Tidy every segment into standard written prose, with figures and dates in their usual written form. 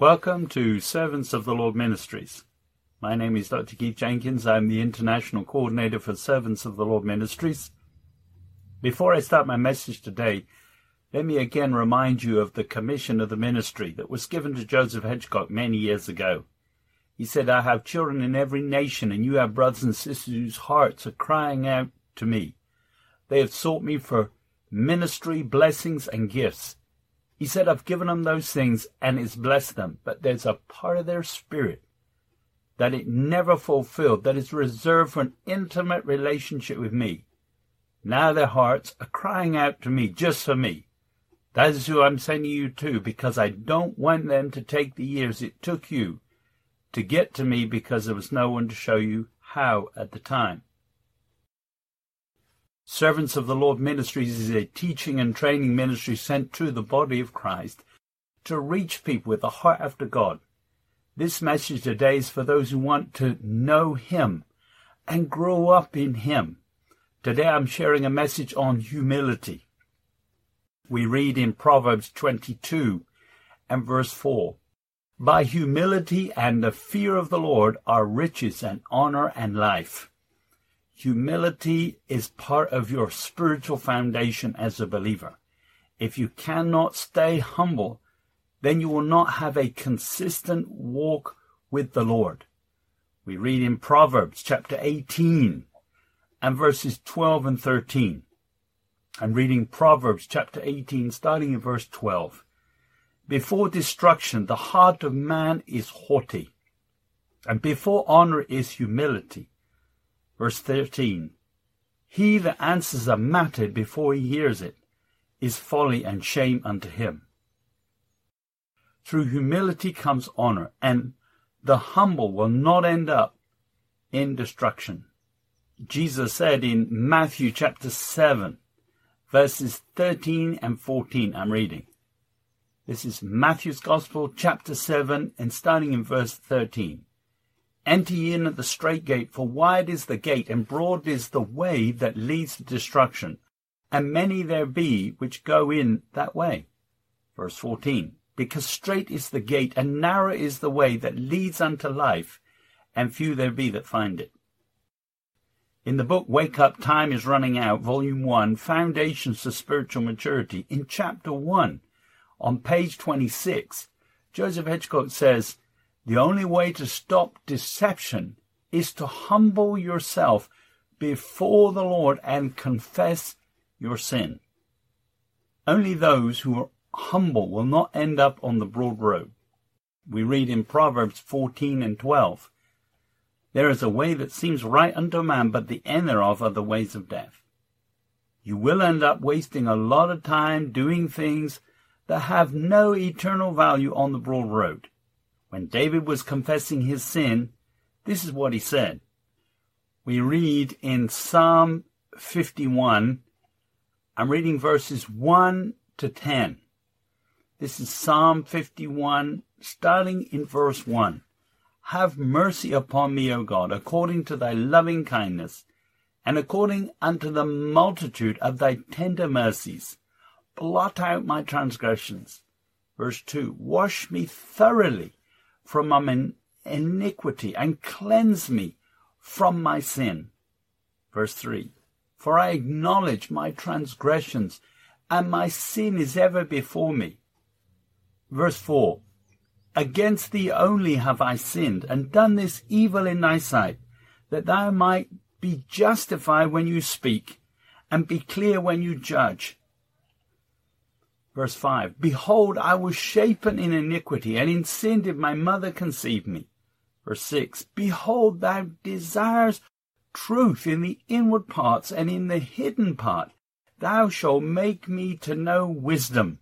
Welcome to Servants of the Lord Ministries. My name is Dr. Keith Jenkins. I'm the International Coordinator for Servants of the Lord Ministries. Before I start my message today, let me again remind you of the commission of the ministry that was given to Joseph Hedgecock many years ago. He said, "I have children in every nation, and you have brothers and sisters whose hearts are crying out to me. They have sought me for ministry, blessings, and gifts." He said, "I've given them those things and it's blessed them, but there's a part of their spirit that it never fulfilled, that is reserved for an intimate relationship with me. Now their hearts are crying out to me, just for me. That is who I'm sending you to, because I don't want them to take the years it took you to get to me, because there was no one to show you how at the time." Servants of the Lord Ministries is a teaching and training ministry sent to the body of Christ to reach people with a heart after God. This message today is for those who want to know Him and grow up in Him. Today I'm sharing a message on humility. We read in Proverbs 22 and verse 4, "By humility and the fear of the Lord are riches and honor and life." Humility is part of your spiritual foundation as a believer. If you cannot stay humble, then you will not have a consistent walk with the Lord. We read in Proverbs chapter 18 and verses 12 and 13. I'm reading Proverbs chapter 18, starting in verse 12. "Before destruction, the heart of man is haughty, and before honor is humility." Verse 13, "He that answers a matter before he hears it is folly and shame unto him." Through humility comes honor, and the humble will not end up in destruction. Jesus said in Matthew chapter 7, verses 13 and 14, I'm reading. This is Matthew's Gospel, chapter 7, and starting in verse 13. "Enter ye in at the strait gate, for wide is the gate, and broad is the way that leads to destruction, and many there be which go in that way." Verse 14, "Because strait is the gate, and narrow is the way that leads unto life, and few there be that find it." In the book Wake Up, Time is Running Out, Volume 1, Foundations to Spiritual Maturity, in Chapter 1, on page 26, Joseph Hedgecock says, "The only way to stop deception is to humble yourself before the Lord and confess your sin." Only those who are humble will not end up on the broad road. We read in Proverbs 14 and 12, "There is a way that seems right unto a man, but the end thereof are the ways of death." You will end up wasting a lot of time doing things that have no eternal value on the broad road. When David was confessing his sin, this is what he said. We read in Psalm 51, I'm reading verses 1 to 10. This is Psalm 51, starting in verse 1. "Have mercy upon me, O God, according to thy loving kindness, and according unto the multitude of thy tender mercies. Blot out my transgressions." Verse 2, "Wash me thoroughly from my iniquity, and cleanse me from my sin." Verse 3, "For I acknowledge my transgressions, and my sin is ever before me." Verse 4, "Against thee only have I sinned, and done this evil in thy sight, that thou might be justified when you speak, and be clear when you judge." Verse 5, "Behold, I was shapen in iniquity, and in sin did my mother conceive me." Verse 6, "Behold, thou desirest truth in the inward parts, and in the hidden part thou shalt make me to know wisdom."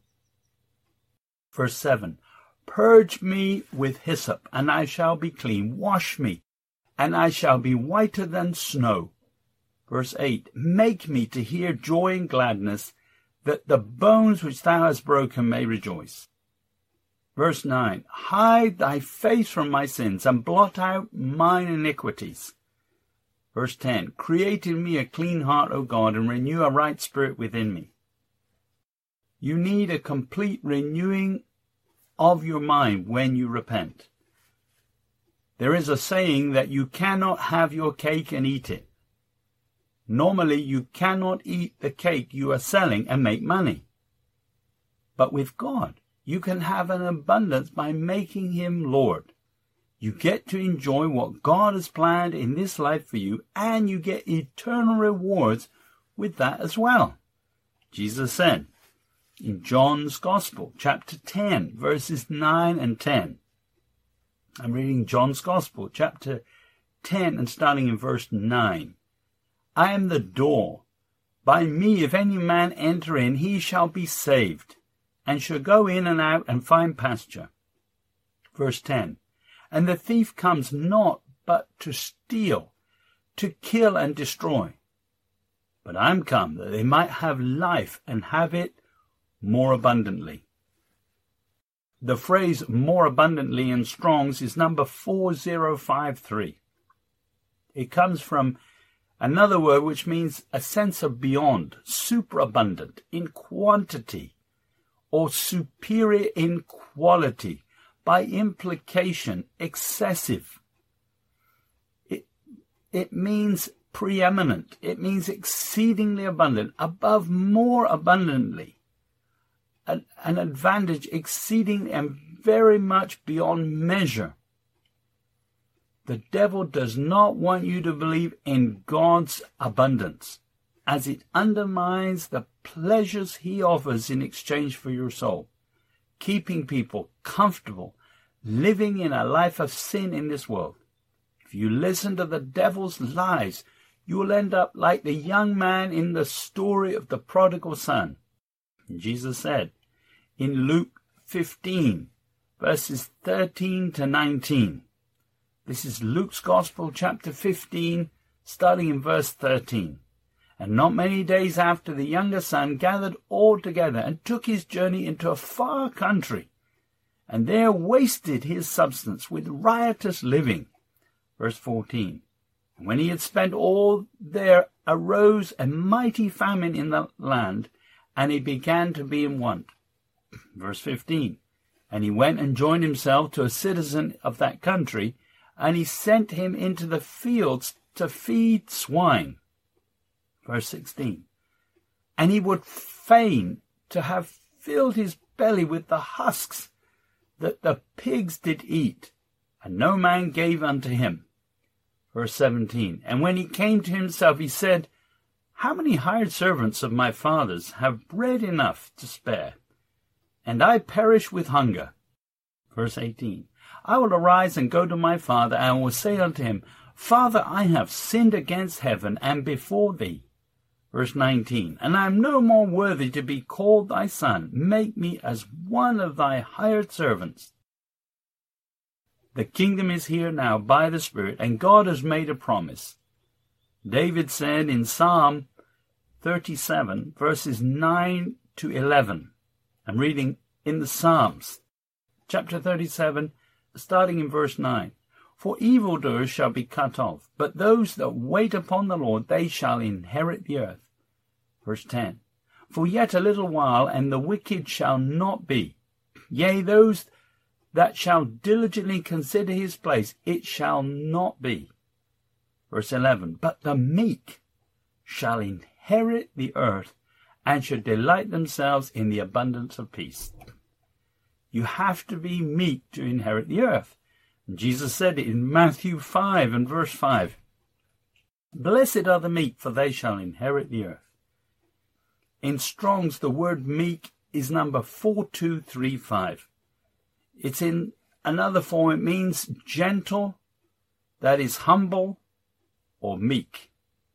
Verse 7, "Purge me with hyssop, and I shall be clean. Wash me, and I shall be whiter than snow." Verse 8, "Make me to hear joy and gladness, that the bones which thou hast broken may rejoice." Verse 9, "Hide thy face from my sins, and blot out mine iniquities." Verse 10, "Create in me a clean heart, O God, and renew a right spirit within me." You need a complete renewing of your mind when you repent. There is a saying that you cannot have your cake and eat it. Normally, you cannot eat the cake you are selling and make money. But with God, you can have an abundance by making him Lord. You get to enjoy what God has planned in this life for you, and you get eternal rewards with that as well. Jesus said in John's Gospel, chapter 10, verses 9 and 10. I'm reading John's Gospel, chapter 10, and starting in verse 9. I am the door. By me, if any man enter in, he shall be saved, and shall go in and out and find pasture. Verse 10. And the thief comes not but to steal, to kill and destroy. But I am come that they might have life and have it more abundantly. The phrase more abundantly in Strong's is number 4053. It comes from another word which means a sense of beyond, superabundant in quantity, or superior in quality, by implication, excessive. It means preeminent. It means exceedingly abundant, above, more abundantly. An advantage exceeding and very much beyond measure. The devil does not want you to believe in God's abundance, as it undermines the pleasures he offers in exchange for your soul, keeping people comfortable, living in a life of sin in this world. If you listen to the devil's lies, you will end up like the young man in the story of the prodigal son. And Jesus said in Luke 15, verses 13 to 19. This is Luke's Gospel, chapter 15, starting in verse 13. And not many days after, the younger son gathered all together and took his journey into a far country, and there wasted his substance with riotous living. Verse 14. And when he had spent all, there arose a mighty famine in the land, and he began to be in want. Verse 15. And he went and joined himself to a citizen of that country, and he sent him into the fields to feed swine. Verse 16. And he would fain to have filled his belly with the husks that the pigs did eat, and no man gave unto him. Verse 17. And when he came to himself, he said, How many hired servants of my father's have bread enough to spare, and I perish with hunger? Verse 18. I will arise and go to my father, and I will say unto him, Father, I have sinned against heaven and before thee. Verse 19. And I am no more worthy to be called thy son. Make me as one of thy hired servants. The kingdom is here now by the Spirit, and God has made a promise. David said in Psalm 37, verses 9 to 11. I'm reading in the Psalms, chapter 37, starting in verse 9. For evildoers shall be cut off, but those that wait upon the Lord, they shall inherit the earth. Verse 10. For yet a little while, and the wicked shall not be. Yea, those that shall diligently consider his place, it shall not be. Verse 11. But the meek shall inherit the earth, and shall delight themselves in the abundance of peace. You have to be meek to inherit the earth. And Jesus said it in Matthew 5 and verse 5. Blessed are the meek, for they shall inherit the earth. In Strong's, the word meek is number 4235. It's in another form. It means gentle, that is humble, or meek.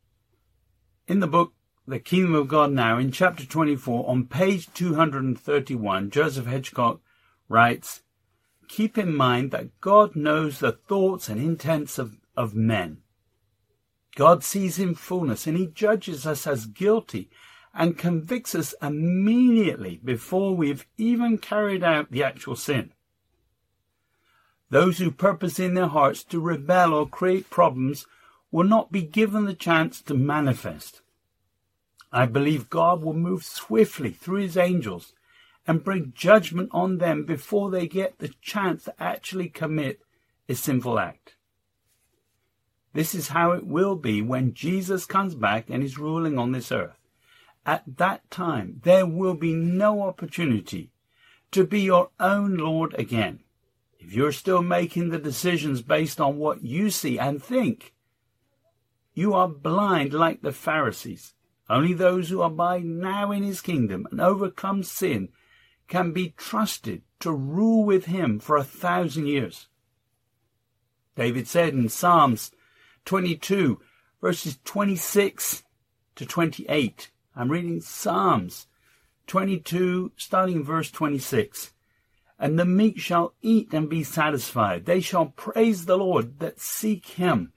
In the book, The Kingdom of God Now, in chapter 24, on page 231, Joseph Hedgecock writes, Keep in mind that God knows the thoughts and intents of men. God sees in fullness, and he judges us as guilty and convicts us immediately before we've even carried out the actual sin. Those who purpose in their hearts to rebel or create problems will not be given the chance to manifest. I believe God will move swiftly through his angels and bring judgment on them before they get the chance to actually commit a sinful act. This is how it will be when Jesus comes back and is ruling on this earth. At that time, there will be no opportunity to be your own Lord again. If you're still making the decisions based on what you see and think, you are blind like the Pharisees. Only those who abide now in his kingdom and overcome sin can be trusted to rule with him for 1,000 years. David said in Psalms 22, verses 26 to 28, I'm reading Psalms 22, starting in verse 26. And the meek shall eat and be satisfied. They shall praise the Lord that seek him.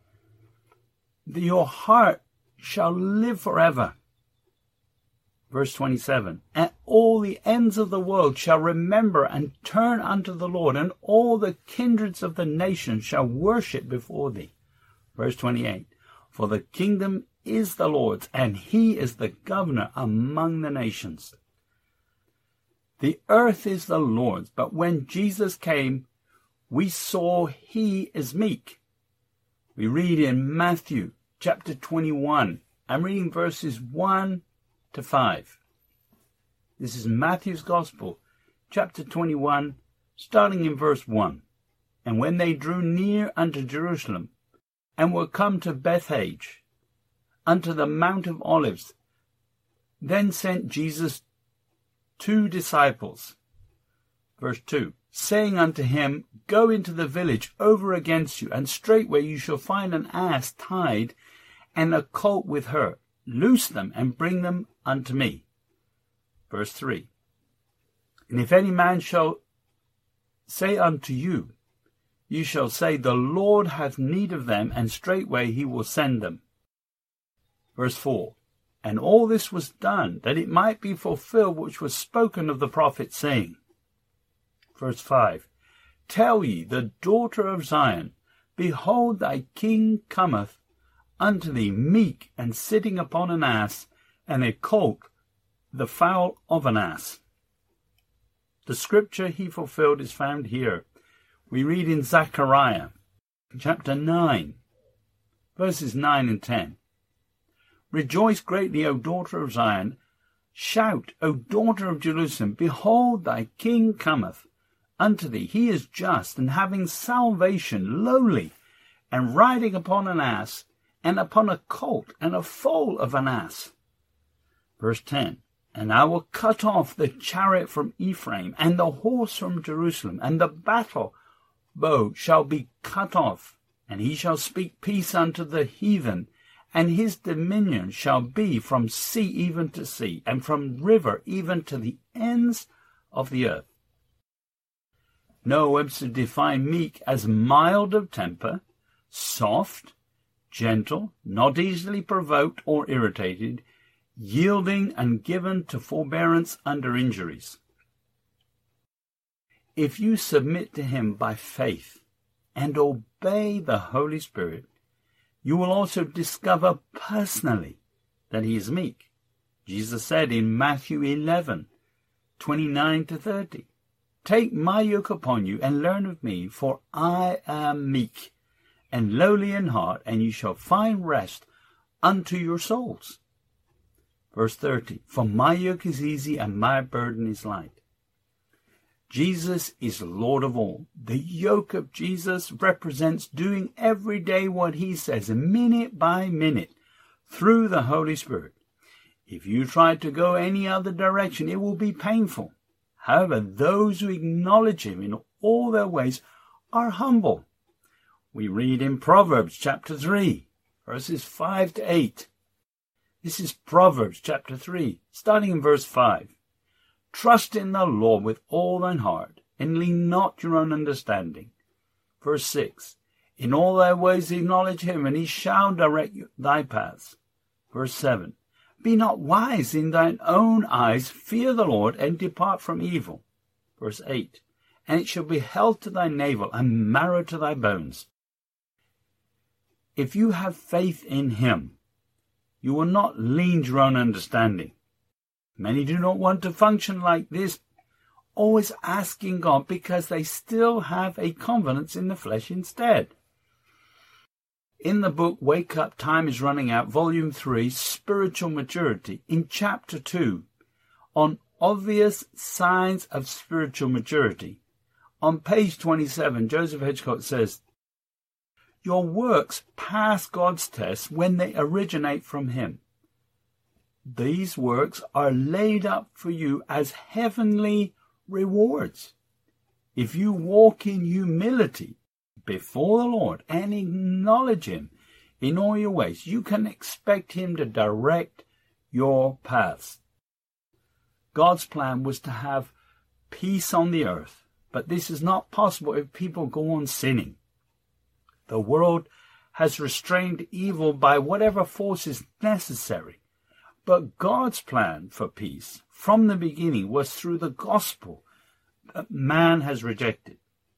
Your heart shall live forever. Verse 27. And all the ends of the world shall remember and turn unto the Lord, and all the kindreds of the nations shall worship before thee. Verse 28. For the kingdom is the Lord's, and he is the governor among the nations. The earth is the Lord's, but when Jesus came, we saw he is meek. We read in Matthew chapter 21. I'm reading verses 1 to 5. This is Matthew's Gospel, chapter 21, starting in verse 1. And when they drew near unto Jerusalem, and were come to Bethphage, unto the Mount of Olives, then sent Jesus 2 disciples. Verse 2. Saying unto him, Go into the village over against you, and straightway you shall find an ass tied, and a colt with her. Loose them, and bring them unto me. Verse 3. And if any man shall say unto you, you shall say, The Lord hath need of them, and straightway he will send them. Verse 4. And all this was done, that it might be fulfilled which was spoken of the prophet, saying. Verse 5. Tell ye the daughter of Zion, Behold, thy king cometh unto thee, meek, and sitting upon an ass, and a colt, the foal of an ass. The scripture he fulfilled is found here. We read in Zechariah, chapter 9, verses 9 and 10. Rejoice greatly, O daughter of Zion. Shout, O daughter of Jerusalem. Behold, thy king cometh unto thee. He is just, and having salvation, lowly, and riding upon an ass, and upon a colt, and a foal of an ass. Verse 10. And I will cut off the chariot from Ephraim, and the horse from Jerusalem, and the battle bow shall be cut off, and he shall speak peace unto the heathen, and his dominion shall be from sea even to sea, and from river even to the ends of the earth. Noah Webster defined meek as mild of temper, soft, gentle, not easily provoked or irritated, yielding and given to forbearance under injuries. If you submit to him by faith and obey the Holy Spirit, you will also discover personally that he is meek. Jesus said in Matthew 11, 29 to 30, Take my yoke upon you and learn of me, for I am meek and lowly in heart, and you shall find rest unto your souls. Verse 30, For my yoke is easy and my burden is light. Jesus is Lord of all. The yoke of Jesus represents doing every day what he says, minute by minute, through the Holy Spirit. If you try to go any other direction, it will be painful. However, those who acknowledge him in all their ways are humble. We read in Proverbs chapter 3, verses 5 to 8. This is Proverbs chapter 3, starting in verse 5. Trust in the Lord with all thine heart, and lean not your own understanding. Verse 6. In all thy ways acknowledge him, and he shall direct thy paths. Verse 7. Be not wise in thine own eyes, fear the Lord, and depart from evil. Verse 8. And it shall be health to thy navel, and marrow to thy bones. If you have faith in him, you will not lean to your own understanding. Many do not want to function like this, always asking God because they still have a confidence in the flesh instead. In the book Wake Up, Time is Running Out, Volume 3, Spiritual Maturity, in Chapter 2, on obvious signs of spiritual maturity, on page 27, Joseph Hedgecott says, "Your works pass God's test when they originate from Him. These works are laid up for you as heavenly rewards. If you walk in humility before the Lord and acknowledge Him in all your ways, you can expect Him to direct your paths." God's plan was to have peace on the earth, but this is not possible if people go on sinning. The world has restrained evil by whatever force is necessary, but God's plan for peace from the beginning was through the gospel that man has rejected.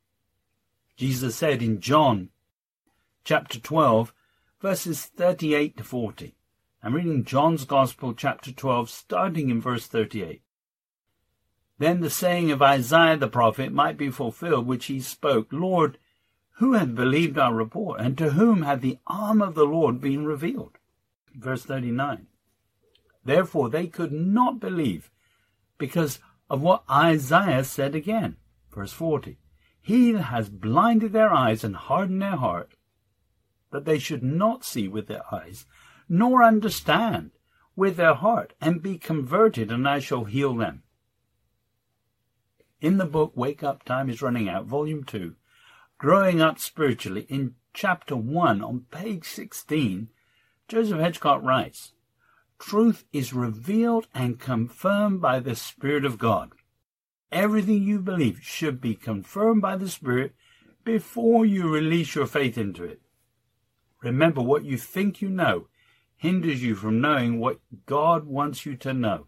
Jesus said in John chapter 12, verses 38 to 40. I'm reading John's Gospel, chapter 12, starting in verse 38. "Then the saying of Isaiah the prophet might be fulfilled, which he spoke, Lord, who hath believed our report, and to whom hath the arm of the Lord been revealed?" Verse 39. Therefore they could not believe, because of what Isaiah said again. Verse 40. He has blinded their eyes and hardened their heart, that they should not see with their eyes, nor understand with their heart, and be converted, and I shall heal them. In the book Wake Up, Time is Running Out, Volume 2, Growing Up Spiritually, in Chapter 1, on page 16, Joseph Hedgecott writes, "Truth is revealed and confirmed by the Spirit of God. Everything you believe should be confirmed by the Spirit before you release your faith into it. Remember, what you think you know hinders you from knowing what God wants you to know."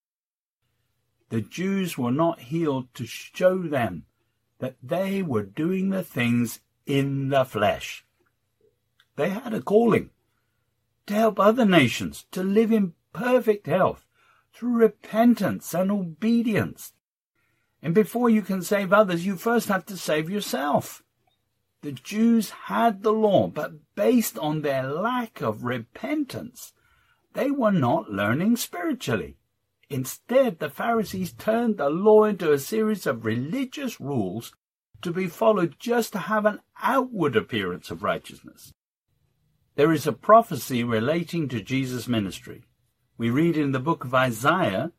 The Jews were not healed to show them that they were doing the things in the flesh. They had a calling to help other nations to live in perfect health through repentance and obedience. And before you can save others, you first have to save yourself. The Jews had the law, but based on their lack of repentance, they were not learning spiritually. Instead, the Pharisees turned the law into a series of religious rules to be followed just to have an outward appearance of righteousness. There is a prophecy relating to Jesus' ministry. We read in the book of Isaiah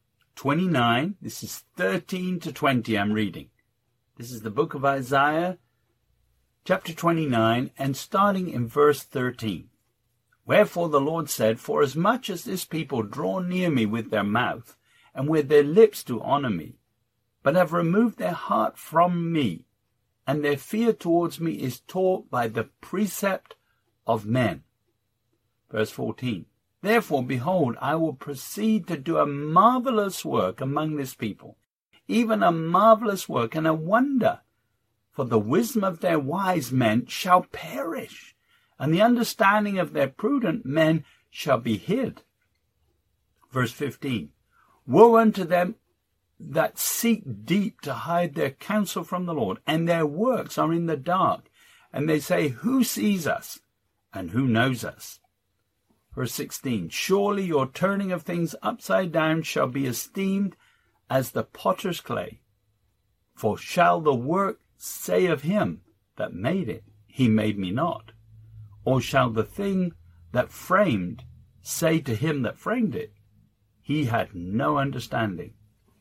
29, this is 13 to 20 I'm reading. This is the book of Isaiah, chapter 29, and starting in verse 13. "Wherefore the Lord said, Forasmuch as this people draw near me with their mouth, and with their lips to honour me, but have removed their heart from me, and their fear towards me is taught by the precept of men." Verse 14. "Therefore, behold, I will proceed to do a marvellous work among this people, even a marvellous work and a wonder. For the wisdom of their wise men shall perish, and the understanding of their prudent men shall be hid." Verse 15. "Woe unto them that seek deep to hide their counsel from the Lord, and their works are in the dark, and they say, Who sees us, and who knows us?" Verse 16. "Surely your turning of things upside down shall be esteemed as the potter's clay. For shall the work say of him that made it, He made me not? Or shall the thing that framed say to him that framed it, He had no understanding?"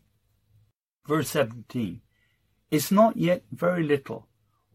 Verse 17. "It's not yet very little,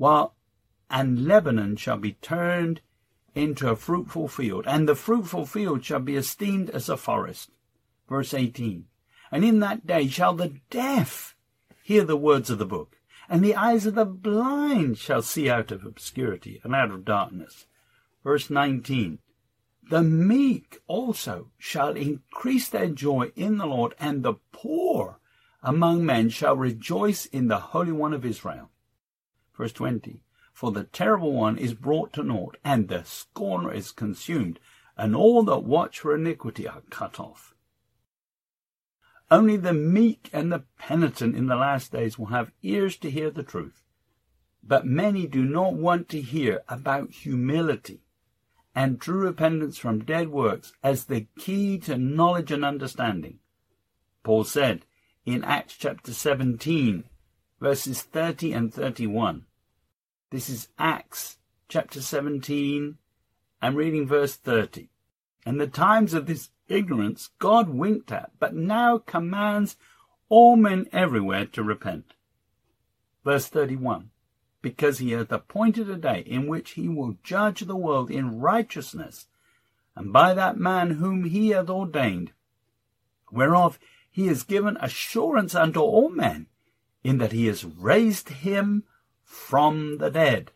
and Lebanon shall be turned into a fruitful field, and the fruitful field shall be esteemed as a forest." Verse 18. "And in that day shall the deaf hear the words of the book, and the eyes of the blind shall see out of obscurity and out of darkness." Verse 19. "The meek also shall increase their joy in the Lord, and the poor among men shall rejoice in the Holy One of Israel." Verse 20. "For the terrible one is brought to naught, and the scorner is consumed, and all that watch for iniquity are cut off." Only the meek and the penitent in the last days will have ears to hear the truth. But many do not want to hear about humility and true repentance from dead works as the key to knowledge and understanding. Paul said in Acts chapter 17, verses 30 and 31. This is Acts chapter 17, I'm reading verse 30. And the times of this ignorance God winked at, but now commands all men everywhere to repent. Verse 31. Because he hath appointed a day in which he will judge the world in righteousness, and by that man whom he hath ordained, whereof he has given assurance unto all men, in that he has raised him from the dead.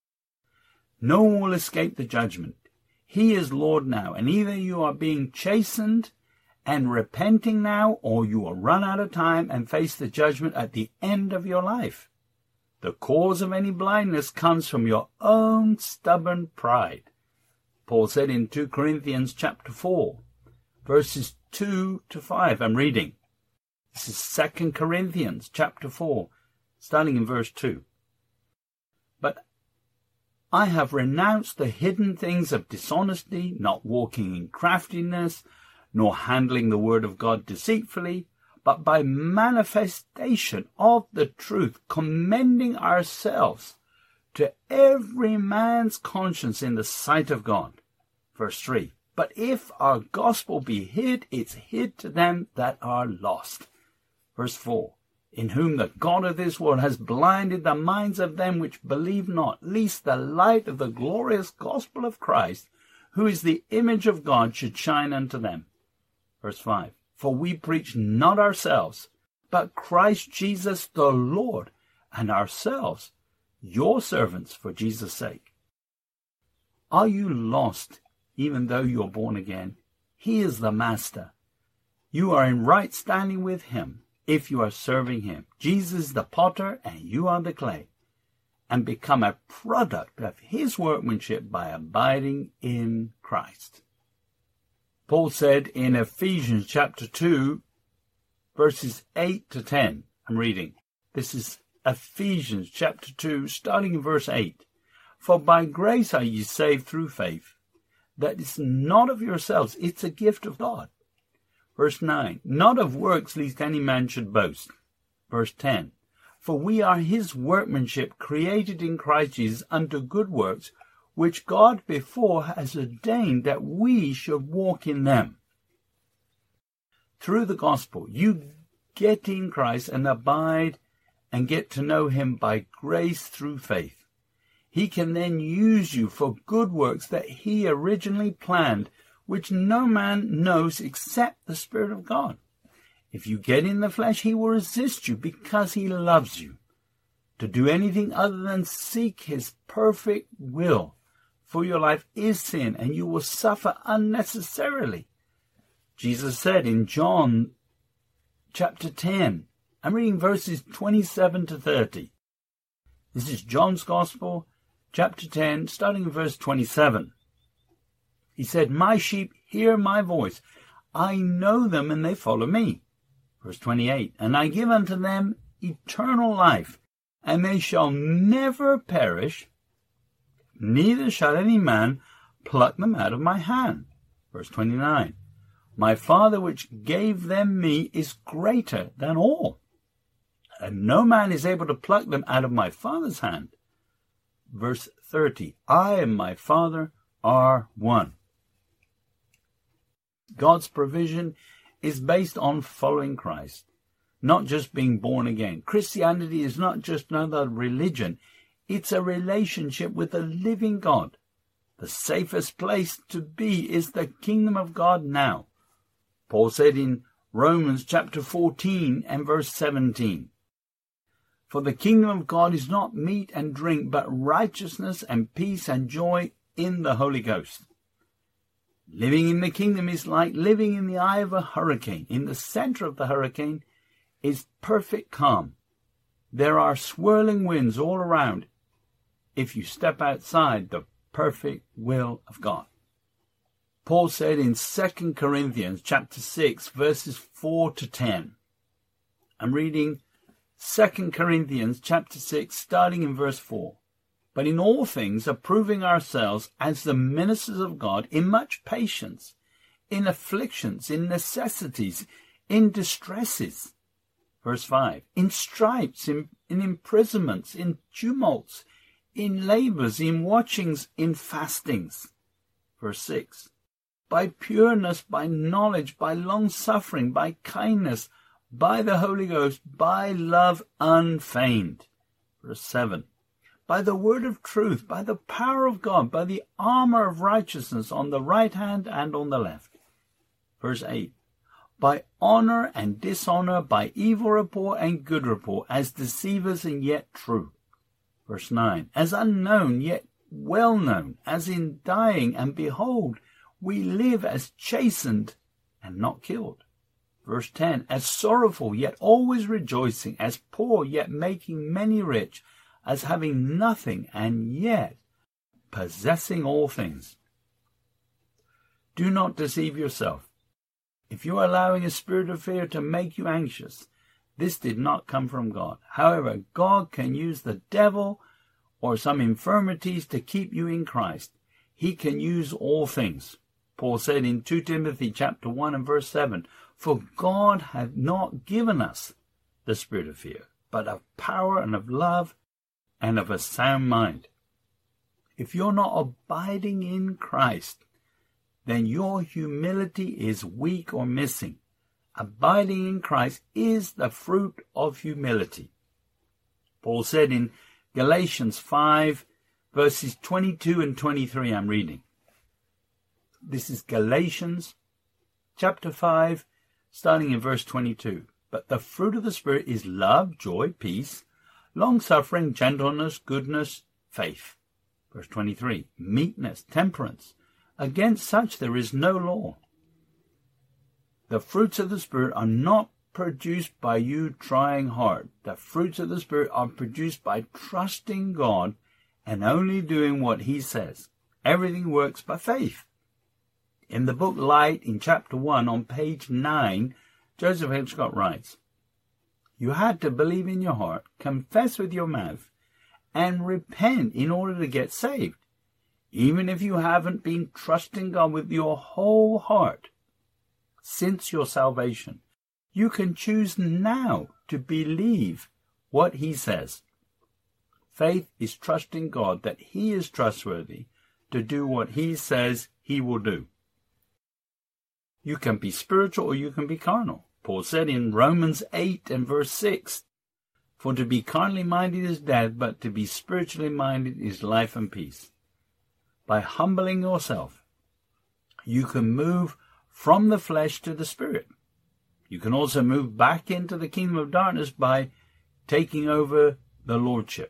No one will escape the judgment. He is Lord now, and either you are being chastened and repenting now, or you will run out of time and face the judgment at the end of your life. The cause of any blindness comes from your own stubborn pride. Paul said in 2 Corinthians chapter 4, verses 2 to 5. I'm reading. This is 2 Corinthians chapter 4, starting in verse 2. But I have renounced the hidden things of dishonesty, not walking in craftiness, nor handling the word of God deceitfully, but by manifestation of the truth, commending ourselves to every man's conscience in the sight of God. Verse 3. But if our gospel be hid, it's hid to them that are lost. Verse 4. In whom the God of this world has blinded the minds of them which believe not, lest the light of the glorious gospel of Christ, who is the image of God, should shine unto them. Verse 5. For we preach not ourselves, but Christ Jesus the Lord, and ourselves your servants for Jesus' sake. Are you lost, even though you are born again? He is the Master. You are in right standing with him if you are serving him. Jesus the potter, and you are the clay, and become a product of his workmanship by abiding in Christ. Paul said in Ephesians chapter 2, verses 8 to 10. I'm reading. This is Ephesians chapter 2, starting in verse 8. For by grace are ye saved through faith. That is not of yourselves, it's a gift of God. Verse 9. Not of works, lest any man should boast. Verse 10. For we are his workmanship, created in Christ Jesus unto good works, which God before has ordained that we should walk in them. Through the gospel, you get in Christ and abide and get to know him by grace through faith. He can then use you for good works that he originally planned, which no man knows except the Spirit of God. If you get in the flesh, he will resist you because he loves you. To do anything other than seek his perfect will for your life is sin, and you will suffer unnecessarily. Jesus said in John chapter 10, I'm reading verses 27 to 30. This is John's Gospel, chapter 10, starting in verse 27. He said, My sheep hear my voice. I know them, and they follow me. Verse 28, And I give unto them eternal life, and they shall never perish, neither shall any man pluck them out of my hand. Verse 29, My Father which gave them me is greater than all, and no man is able to pluck them out of my Father's hand. Verse 30, I and my Father are one. God's provision is based on following Christ, not just being born again. Christianity is not just another religion. It's a relationship with the living God. The safest place to be is the kingdom of God now. Paul said in Romans chapter 14 and verse 17, For the kingdom of God is not meat and drink, but righteousness and peace and joy in the Holy Ghost. Living in the kingdom is like living in the eye of a hurricane. In the center of the hurricane is perfect calm. There are swirling winds all around if you step outside the perfect will of God. Paul said in 2 Corinthians chapter 6, verses 4 to 10. I'm reading 2 Corinthians chapter 6, starting in verse 4. But in all things approving ourselves as the ministers of God, in much patience, in afflictions, in necessities, in distresses. Verse 5. In stripes, in imprisonments, in tumults, in labors, in watchings, in fastings. Verse 6. By pureness, by knowledge, by long-suffering, by kindness, by the Holy Ghost, by love unfeigned. Verse 7. By the word of truth, by the power of God, by the armor of righteousness on the right hand and on the left. Verse 8. By honor and dishonor, by evil report and good report, as deceivers and yet true. Verse 9. As unknown yet well known, as in dying, and behold, we live as chastened and not killed. Verse 10. As sorrowful yet always rejoicing, as poor yet making many rich, as having nothing and yet possessing all things. Do not deceive yourself. If you are allowing a spirit of fear to make you anxious, this did not come from God. However, God can use the devil or some infirmities to keep you in Christ. He can use all things. Paul said in 2 Timothy chapter 1 and verse 7, For God hath not given us the spirit of fear, but of power and of love and of a sound mind. If you're not abiding in Christ, then your humility is weak or missing. Abiding in Christ is the fruit of humility. Paul said in Galatians 5, verses 22 and 23, I'm reading. This is Galatians chapter 5, starting in verse 22. But the fruit of the Spirit is love, joy, peace, long-suffering, gentleness, goodness, faith. Verse 23. Meekness, temperance. Against such there is no law. The fruits of the Spirit are not produced by you trying hard. The fruits of the Spirit are produced by trusting God and only doing what He says. Everything works by faith. In the book Light, in chapter 1, on page 9, Joseph Hitchcock writes, You had to believe in your heart, confess with your mouth, and repent in order to get saved. Even if you haven't been trusting God with your whole heart since your salvation, you can choose now to believe what He says. Faith is trusting God that He is trustworthy to do what He says He will do. You can be spiritual or you can be carnal. Paul said in Romans 8 and verse 6, For to be carnally minded is death, but to be spiritually minded is life and peace. By humbling yourself, you can move from the flesh to the Spirit. You can also move back into the kingdom of darkness by taking over the lordship.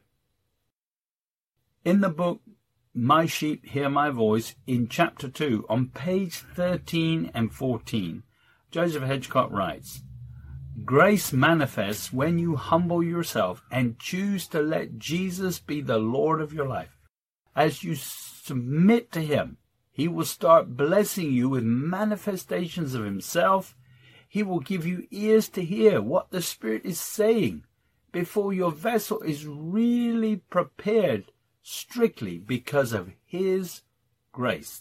In the book My Sheep Hear My Voice, in chapter 2, on page 13 and 14, Joseph Hitchcock writes, Grace manifests when you humble yourself and choose to let Jesus be the Lord of your life. As you submit to Him, He will start blessing you with manifestations of Himself. He will give you ears to hear what the Spirit is saying before your vessel is really prepared strictly because of His grace.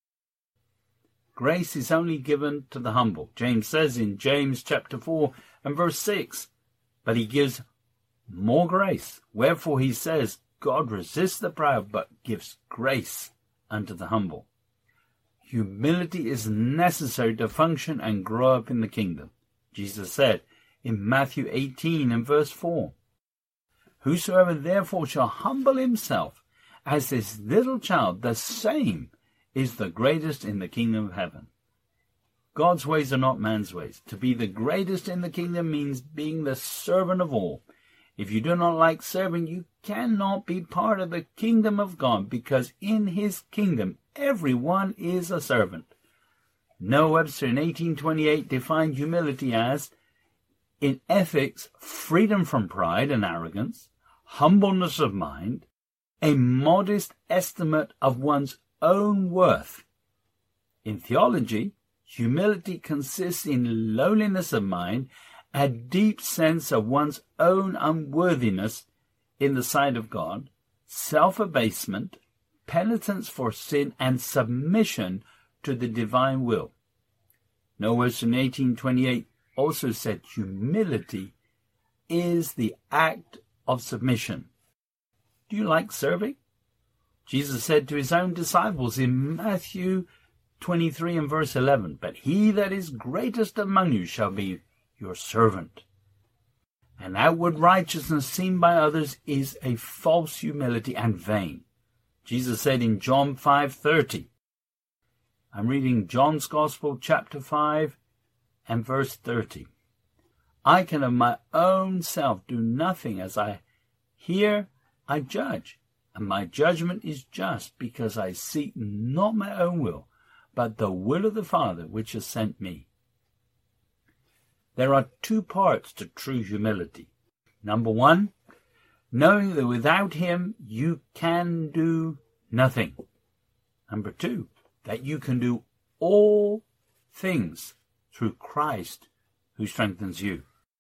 Grace is only given to the humble. James says in James chapter 4 and verse 6, But He gives more grace. Wherefore He says, God resists the proud, but gives grace unto the humble. Humility is necessary to function and grow up in the kingdom. Jesus said in Matthew 18 and verse 4, Whosoever therefore shall humble himself as this little child, the same is the greatest in the kingdom of heaven. God's ways are not man's ways. To be the greatest in the kingdom means being the servant of all. If you do not like serving, you cannot be part of the kingdom of God, because in His kingdom everyone is a servant. Noah Webster in 1828 defined humility as, in ethics, freedom from pride and arrogance, humbleness of mind, a modest estimate of one's own worth, In theology, humility consists in lowliness of mind, a deep sense of one's own unworthiness in the sight of God, self-abasement, penitence for sin, and submission to the divine will. Noah in 1828 also said humility is the act of submission. Do you like serving? Jesus said to his own disciples in Matthew 23 and verse 11, "But he that is greatest among you shall be your servant." And outward righteousness seen by others is a false humility and vain. Jesus said in John 5:30, I'm reading John's Gospel, chapter 5 and verse 30. "I can of my own self do nothing. As I hear, I judge, and my judgment is just, because I seek not my own will, but the will of the Father which has sent me." There are two parts to true humility. Number one, knowing that without him you can do nothing. Number two, that you can do all things through Christ who strengthens you.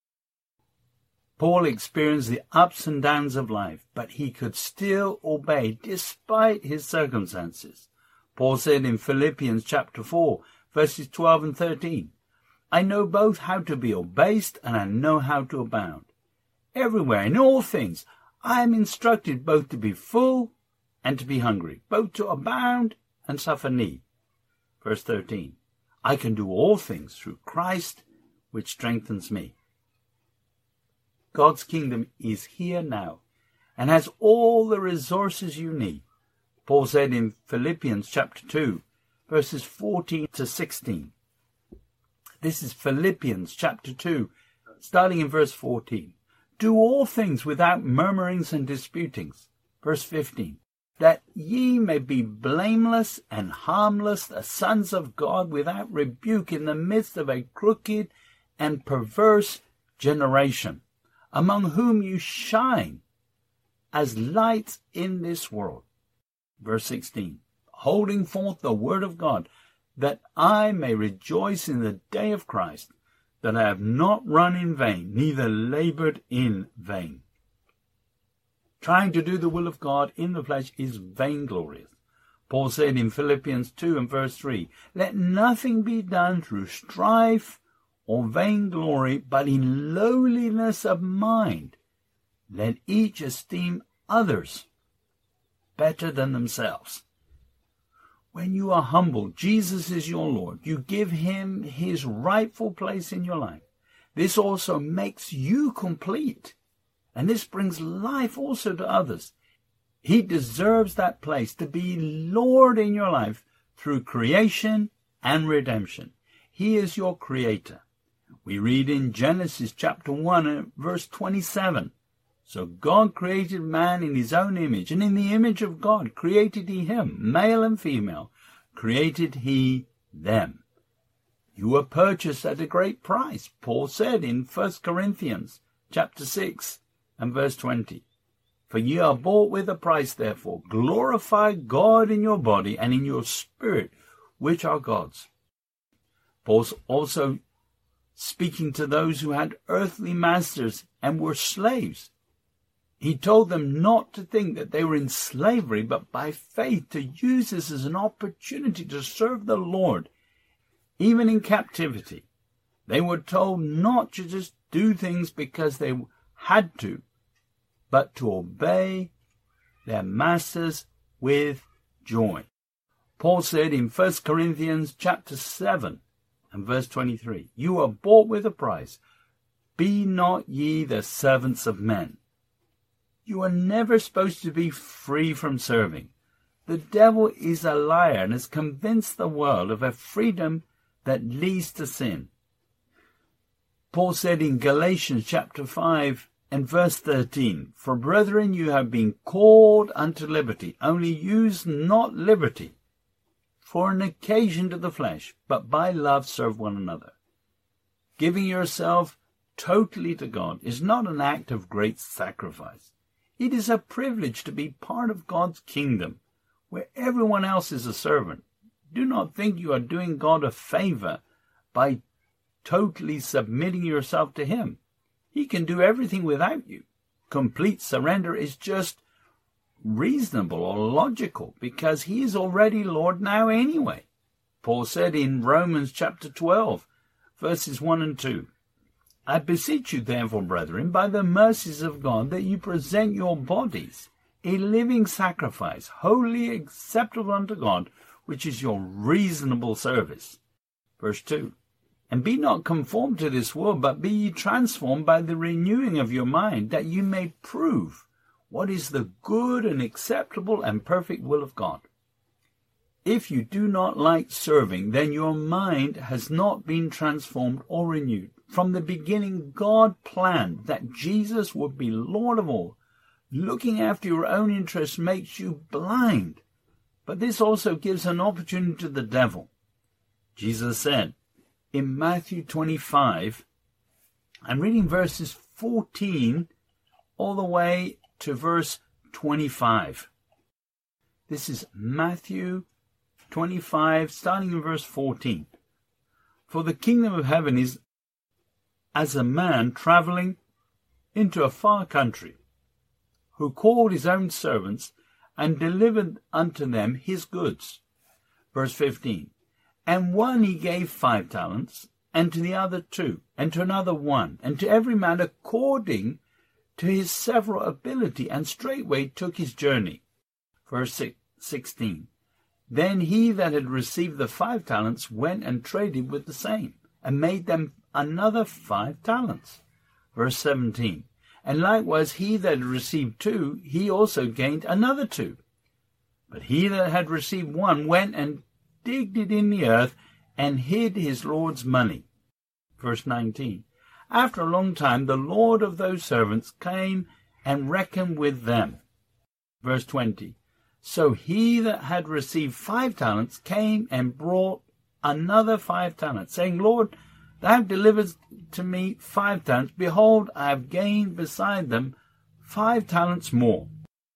Paul experienced the ups and downs of life, but he could still obey despite his circumstances. Paul said in Philippians chapter 4, verses 12 and 13, "I know both how to be abased and I know how to abound. Everywhere, in all things, I am instructed both to be full and to be hungry, both to abound and suffer need." Verse 13, "I can do all things through Christ which strengthens me." God's kingdom is here now and has all the resources you need. Paul said in Philippians chapter 2, verses 14 to 16. This is Philippians chapter 2, starting in verse 14. "Do all things without murmurings and disputings." Verse 15. "That ye may be blameless and harmless, the sons of God, without rebuke, in the midst of a crooked and perverse generation, among whom you shine as lights in this world." Verse 16. "Holding forth the word of God, that I may rejoice in the day of Christ, that I have not run in vain, neither labored in vain." Trying to do the will of God in the flesh is vainglorious. Paul said in Philippians 2 and verse 3, "Let nothing be done through strife or vainglory, but in lowliness of mind, let each esteem others better than themselves." When you are humble, Jesus is your Lord. You give him his rightful place in your life. This also makes you complete. And this brings life also to others. He deserves that place to be Lord in your life through creation and redemption. He is your creator. We read in Genesis chapter 1 verse 27. "So God created man in his own image, and in the image of God created he him, male and female, created he them." You were purchased at a great price, Paul said in 1 Corinthians chapter 6 and verse 20. "For ye are bought with a price, therefore glorify God in your body and in your spirit, which are God's." Paul's also speaking to those who had earthly masters and were slaves. He told them not to think that they were in slavery, but by faith to use this as an opportunity to serve the Lord, even in captivity. They were told not to just do things because they had to, but to obey their masters with joy. Paul said in 1 Corinthians chapter 7 and verse 23, "You are bought with a price. Be not ye the servants of men." You are never supposed to be free from serving. The devil is a liar and has convinced the world of a freedom that leads to sin. Paul said in Galatians chapter 5 and verse 13, "For brethren, you have been called unto liberty, only use not liberty for an occasion to the flesh, but by love serve one another." Giving yourself totally to God is not an act of great sacrifice. It is a privilege to be part of God's kingdom, where everyone else is a servant. Do not think you are doing God a favor by totally submitting yourself to him. He can do everything without you. Complete surrender is just reasonable or logical because he is already Lord now anyway. Paul said in Romans chapter 12, verses 1 and 2, I beseech you therefore, brethren, by the mercies of God, that you present your bodies a living sacrifice, wholly acceptable unto God, which is your reasonable service. Verse 2, and be not conformed to this world, but be ye transformed by the renewing of your mind, that you may prove what is the good and acceptable and perfect will of God. If you do not like serving, then your mind has not been transformed or renewed. From the beginning, God planned that Jesus would be Lord of all. Looking after your own interests makes you blind, but this also gives an opportunity to the devil. Jesus said in Matthew 25, I'm reading verses 14 all the way to verse 25. This is Matthew 25, starting in verse 14. For the kingdom of heaven is as a man traveling into a far country, who called his own servants and delivered unto them his goods. Verse 15. And one he gave 5 talents, and to the other 2, and to another 1, and to every man according to his several ability, and straightway took his journey. Verse 16. Then he that had received the 5 talents went and traded with the same, and made them another 5 talents. Verse 17. And likewise he that had received 2, he also gained another 2. But he that had received 1 went and digged it in the earth, and hid his Lord's money. Verse 19. After a long time the Lord of those servants came and reckoned with them. Verse 20. So he that had received 5 talents came and brought another 5 talents, saying, Lord, thou hast delivered to me 5 talents. Behold, I have gained beside them 5 talents more.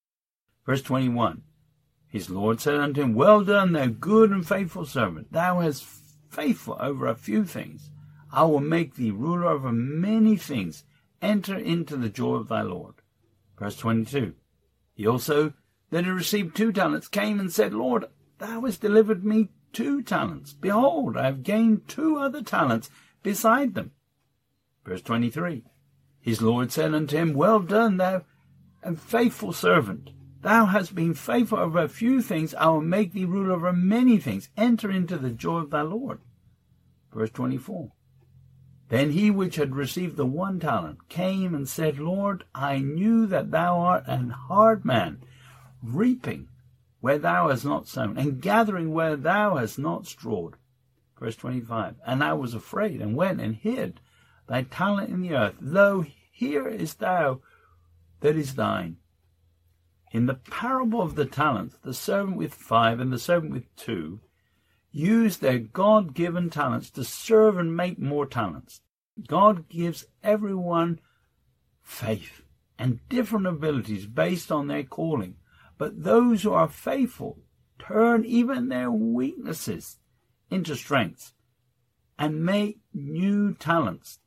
Verse 21. His Lord said unto him, Well done, thou good and faithful servant. Thou hast faithful over a few things. I will make thee ruler over many things. Enter into the joy of thy Lord. Verse 22. He also that had received 2 talents came and said, Lord, thou hast delivered me 2 talents. Behold, I have gained 2 other talents beside them. Verse 23. His Lord said unto him, Well done, thou and faithful servant. Thou hast been faithful over a few things. I will make thee ruler over many things. Enter into the joy of thy Lord. Verse 24. Then he which had received the 1 talent came and said, Lord, I knew that thou art an hard man, reaping where thou hast not sown, and gathering where thou hast not strawed. Verse 25. And I was afraid, and went and hid thy talent in the earth. Lo, here is thou that is thine. In the parable of the talents, the servant with 5 and the servant with 2 used their God-given talents to serve and make more talents. God gives everyone faith and different abilities based on their calling. But those who are faithful turn even their weaknesses into strengths and make new talents.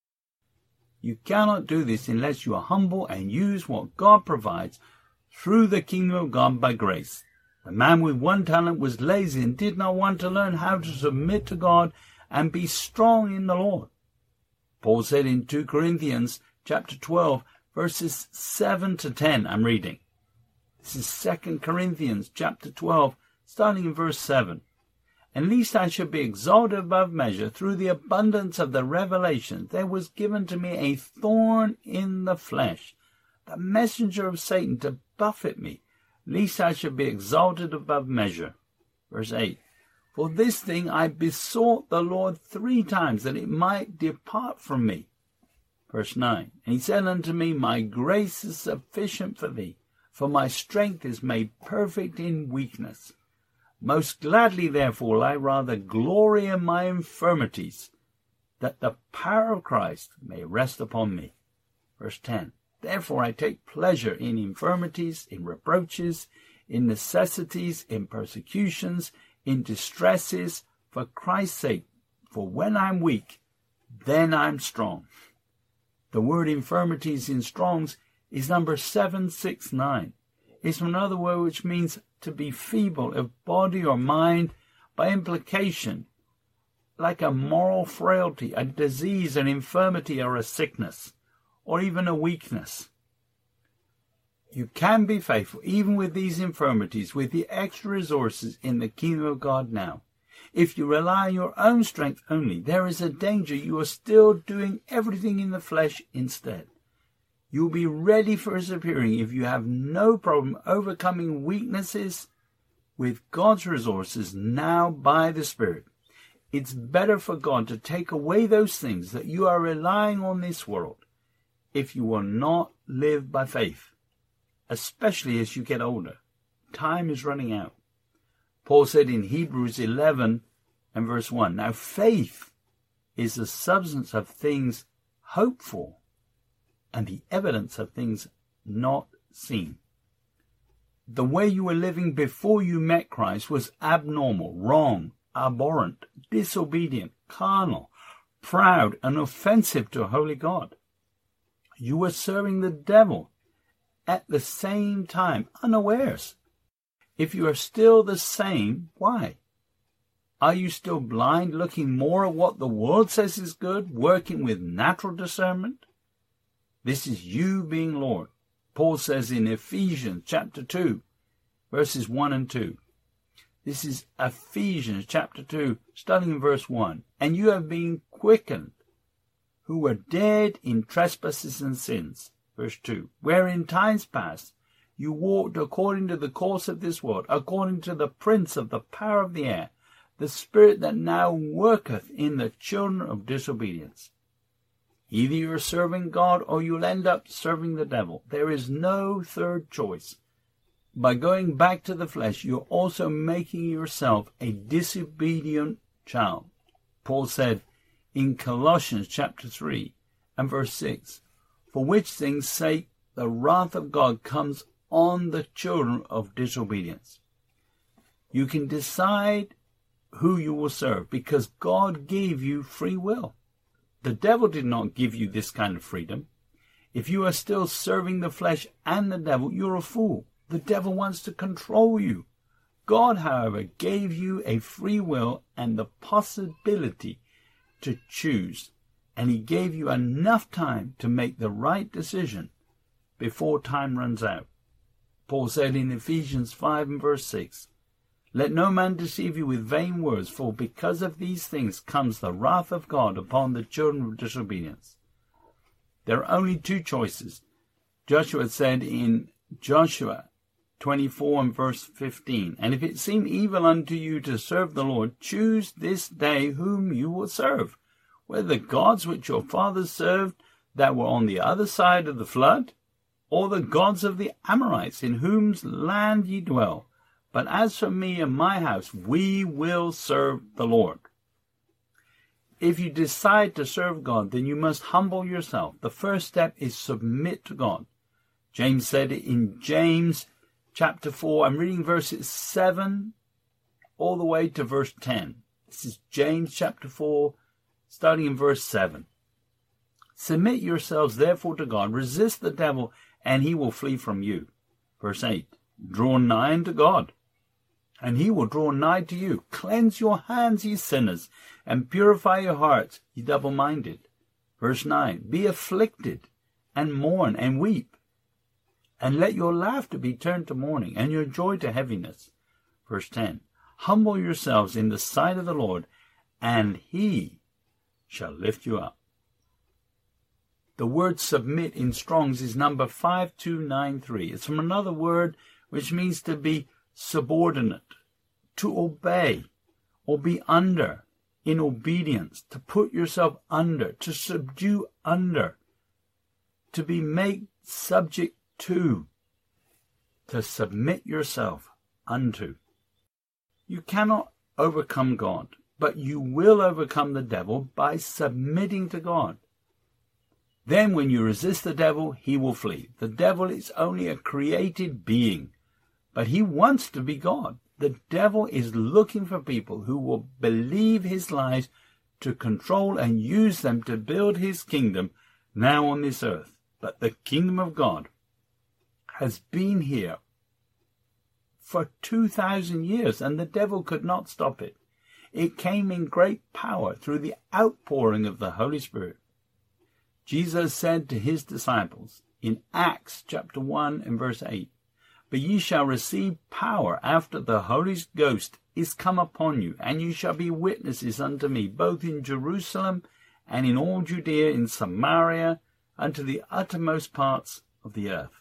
You cannot do this unless you are humble and use what God provides through the kingdom of God by grace. The man with 1 talent was lazy and did not want to learn how to submit to God and be strong in the Lord. Paul said in 2 Corinthians chapter 12, verses 7 to 10, I'm reading. This is 2 Corinthians chapter 12, starting in verse 7. And lest I should be exalted above measure through the abundance of the revelation, there was given to me a thorn in the flesh, the messenger of Satan to buffet me, lest I should be exalted above measure. Verse 8. For this thing I besought the Lord 3 times, that it might depart from me. Verse 9. And he said unto me, My grace is sufficient for thee, for my strength is made perfect in weakness. Most gladly, therefore, will I rather glory in my infirmities, that the power of Christ may rest upon me. Verse 10. Therefore I take pleasure in infirmities, in reproaches, in necessities, in persecutions, in distresses for Christ's sake. For when I'm weak, then I'm strong. The word infirmities in Strong's is number 769. It's another word which means to be feeble of body or mind, by implication, like a moral frailty, a disease, an infirmity, or a sickness, or even a weakness. You can be faithful even with these infirmities, with the extra resources in the kingdom of God now. If you rely on your own strength only, there is a danger you are still doing everything in the flesh instead. You'll be ready for his appearing if you have no problem overcoming weaknesses with God's resources now by the Spirit. It's better for God to take away those things that you are relying on this world if you will not live by faith, especially as you get older. Time is running out. Paul said in Hebrews 11 and verse 1, now faith is the substance of things hoped for and the evidence of things not seen. The way you were living before you met Christ was abnormal, wrong, abhorrent, disobedient, carnal, proud, and offensive to a holy God. You were serving the devil at the same time, unawares. If you are still the same, why? Are you still blind, looking more at what the world says is good, working with natural discernment? This is you being Lord. Paul says in Ephesians chapter 2, verses 1 and 2. This is Ephesians chapter 2, starting in verse 1. And you have been quickened, who were dead in trespasses and sins. Verse 2. Where in times past you walked according to the course of this world, according to the prince of the power of the air, the spirit that now worketh in the children of disobedience. Either you are serving God or you'll end up serving the devil. There is no third choice. By going back to the flesh, you're also making yourself a disobedient child. Paul said in Colossians chapter 3 and verse 6, for which things' sake the wrath of God comes on the children of disobedience. You can decide who you will serve because God gave you free will. The devil did not give you this kind of freedom. If you are still serving the flesh and the devil, you're a fool. The devil wants to control you. God, however, gave you a free will and the possibility to choose, and he gave you enough time to make the right decision before time runs out. Paul said in Ephesians 5 and verse 6, let no man deceive you with vain words, for because of these things comes the wrath of God upon the children of disobedience. There are only two choices. Joshua said in Joshua 24 and verse 15, and if it seem evil unto you to serve the Lord, choose this day whom you will serve, whether the gods which your fathers served that were on the other side of the flood, or the gods of the Amorites, in whose land ye dwell. But as for me and my house, we will serve the Lord. If you decide to serve God, then you must humble yourself. The first step is submit to God. James said it in James chapter 4. I'm reading verses 7 all the way to verse 10. This is James chapter 4, starting in verse 7. Submit yourselves therefore to God. Resist the devil, and he will flee from you. Verse 8. Draw nigh unto God, and he will draw nigh to you. Cleanse your hands, ye sinners, and purify your hearts, ye double-minded. Verse 9. Be afflicted, and mourn, and weep, and let your laughter be turned to mourning, and your joy to heaviness. Verse 10. Humble yourselves in the sight of the Lord, and he shall lift you up. The word submit in Strong's is number 5293. It's from another word which means to be subordinate, to obey, or be under, in obedience, to put yourself under, to subdue under, to be made subject to submit yourself unto. You cannot overcome God, but you will overcome the devil by submitting to God. Then when you resist the devil, he will flee. The devil is only a created being, but he wants to be God. The devil is looking for people who will believe his lies to control and use them to build his kingdom now on this earth. But the kingdom of God has been here for 2,000 years, and the devil could not stop it. It came in great power through the outpouring of the Holy Spirit. Jesus said to his disciples in Acts chapter 1 and verse 8, "But ye shall receive power after the Holy Ghost is come upon you, and you shall be witnesses unto me, both in Jerusalem and in all Judea, in Samaria, unto the uttermost parts of the earth."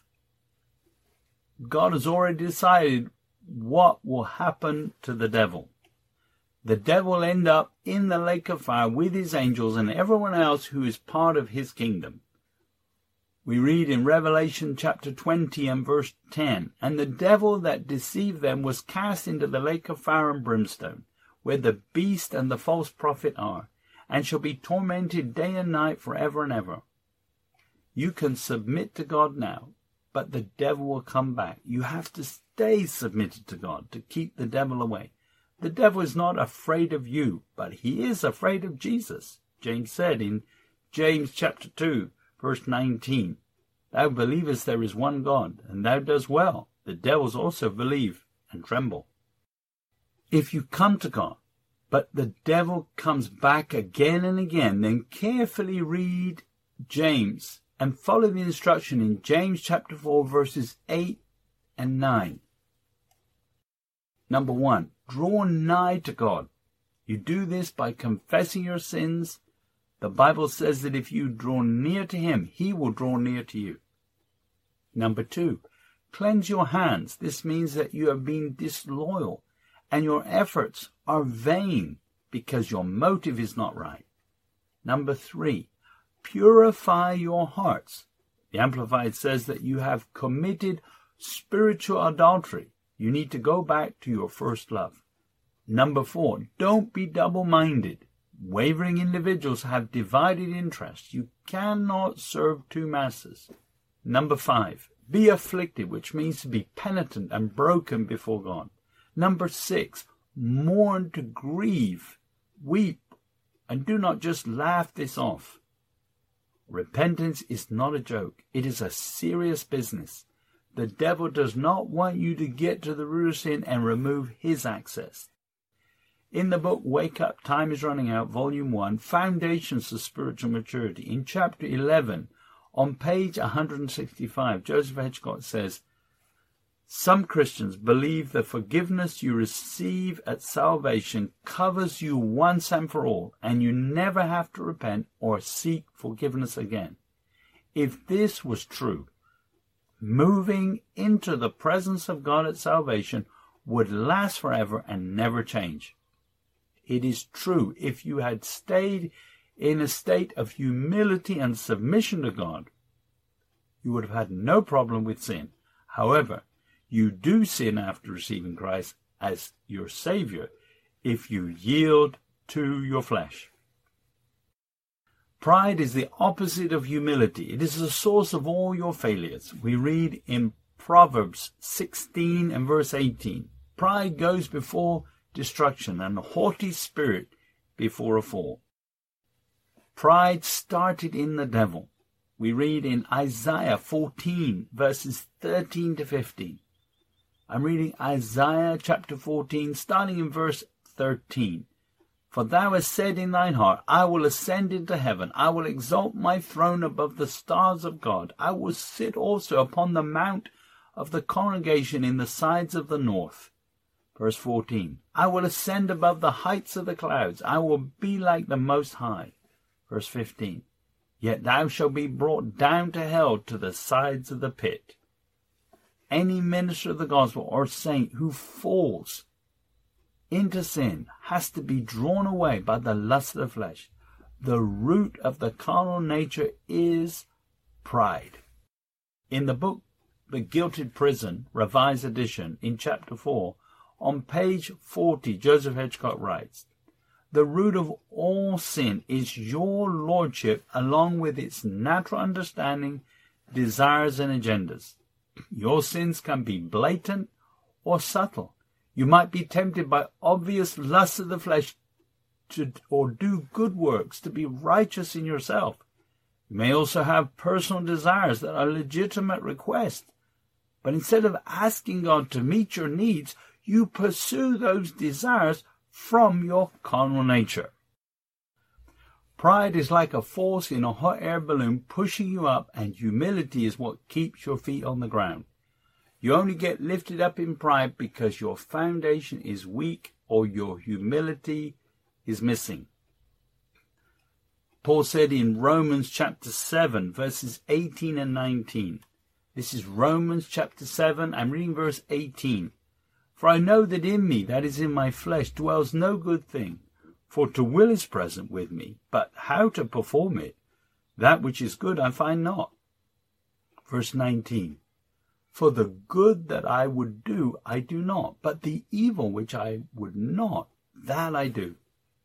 God has already decided what will happen to the devil. The devil will end up in the lake of fire with his angels and everyone else who is part of his kingdom. We read in Revelation chapter 20 and verse 10, "And the devil that deceived them was cast into the lake of fire and brimstone, where the beast and the false prophet are, and shall be tormented day and night forever and ever." You can submit to God now, but the devil will come back. You have to stay submitted to God to keep the devil away. The devil is not afraid of you, but he is afraid of Jesus. James said in James chapter 2, verse 19, "Thou believest there is one God, and thou dost well. The devils also believe and tremble." If you come to God, but the devil comes back again and again, then carefully read James and follow the instruction in James chapter 4, verses 8 and 9. Number 1, draw nigh to God. You do this by confessing your sins. The Bible says that if you draw near to him, he will draw near to you. Number 2, cleanse your hands. This means that you have been disloyal and your efforts are vain because your motive is not right. Number 3, purify your hearts. The Amplified says that you have committed spiritual adultery. You need to go back to your first love. Number 4, don't be double-minded. Wavering individuals have divided interests. You cannot serve two masters. Number 5, be afflicted, which means to be penitent and broken before God. Number 6, mourn to grieve, weep, and do not just laugh this off. Repentance is not a joke. It is a serious business. The devil does not want you to get to the root of sin and remove his access. In the book Wake Up, Time is Running Out, Volume 1, Foundations of Spiritual Maturity, in chapter 11, on page 165, Joseph Hitchcock says, "Some Christians believe the forgiveness you receive at salvation covers you once and for all, and you never have to repent or seek forgiveness again. If this was true, moving into the presence of God at salvation would last forever and never change. It is true, if you had stayed in a state of humility and submission to God, you would have had no problem with sin. However, you do sin after receiving Christ as your Savior if you yield to your flesh. Pride is the opposite of humility. It is the source of all your failures. We read in Proverbs 16 and verse 18, "Pride goes before destruction, and a haughty spirit before a fall." Pride started in the devil. We read in Isaiah 14, verses 13 to 15. I'm reading Isaiah chapter 14, starting in verse 13. "For thou hast said in thine heart, I will ascend into heaven. I will exalt my throne above the stars of God. I will sit also upon the mount of the congregation in the sides of the north." Verse 14, "I will ascend above the heights of the clouds. I will be like the Most High." Verse 15, "Yet thou shalt be brought down to hell, to the sides of the pit." Any minister of the gospel or saint who falls into sin has to be drawn away by the lust of the flesh. The root of the carnal nature is pride. In the book The Gilded Prison, Revised Edition, in chapter 4, on page 40, Joseph Hitchcock writes, "The root of all sin is your lordship, along with its natural understanding, desires, and agendas. Your sins can be blatant or subtle. You might be tempted by obvious lusts of the flesh or do good works to be righteous in yourself. You may also have personal desires that are legitimate requests. But instead of asking God to meet your needs, you pursue those desires from your carnal nature. Pride is like a force in a hot air balloon pushing you up, and humility is what keeps your feet on the ground. You only get lifted up in pride because your foundation is weak or your humility is missing. Paul said in Romans chapter 7, verses 18 and 19. This is Romans chapter 7. I'm reading verse 18. For I know that in me, that is in my flesh, dwells no good thing. For to will is present with me, but how to perform it, that which is good I find not. Verse 19. For the good that I would do, I do not, but the evil which I would not, that I do.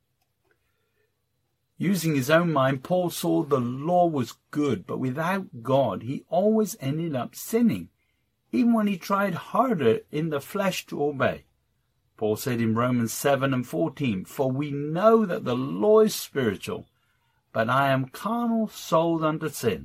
Using his own mind, Paul saw the law was good, but without God, he always ended up sinning, even when he tried harder in the flesh to obey. Paul said in Romans 7 and 14, For we know that the law is spiritual, but I am carnal, sold under sin.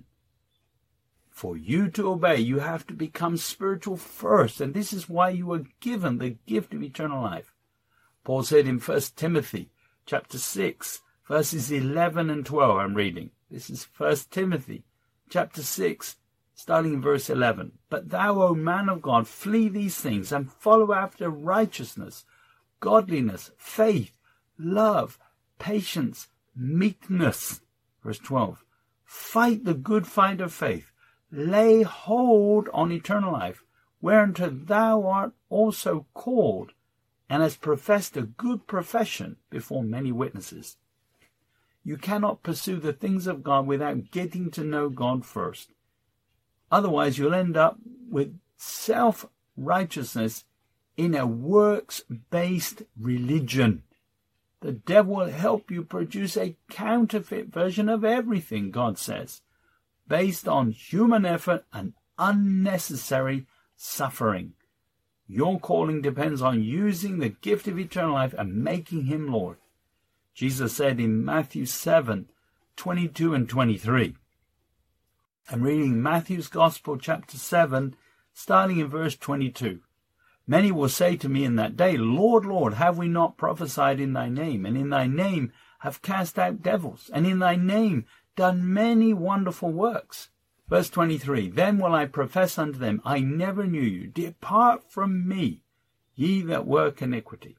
For you to obey, you have to become spiritual first, and this is why you were given the gift of eternal life. Paul said in 1 Timothy chapter 6, verses 11 and 12, I'm reading. This is 1 Timothy chapter 6, starting in verse 11. But thou, O man of God, flee these things and follow after righteousness, godliness, faith, love, patience, meekness. Verse 12. Fight the good fight of faith. Lay hold on eternal life, whereunto thou art also called, and hast professed a good profession before many witnesses. You cannot pursue the things of God without getting to know God first. Otherwise, you'll end up with self-righteousness in a works-based religion. The devil will help you produce a counterfeit version of everything God says, based on human effort and unnecessary suffering. Your calling depends on using the gift of eternal life and making him Lord. Jesus said in Matthew 7, 22 and 23. I'm reading Matthew's Gospel, chapter 7, starting in verse 22. Many will say to me in that day, Lord, Lord, have we not prophesied in thy name, and in thy name have cast out devils, and in thy name done many wonderful works? Verse 23, Then will I profess unto them, I never knew you. Depart from me, ye that work iniquity.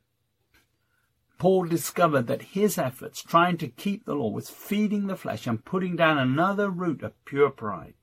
Paul discovered that his efforts trying to keep the law was feeding the flesh and putting down another root of pure pride.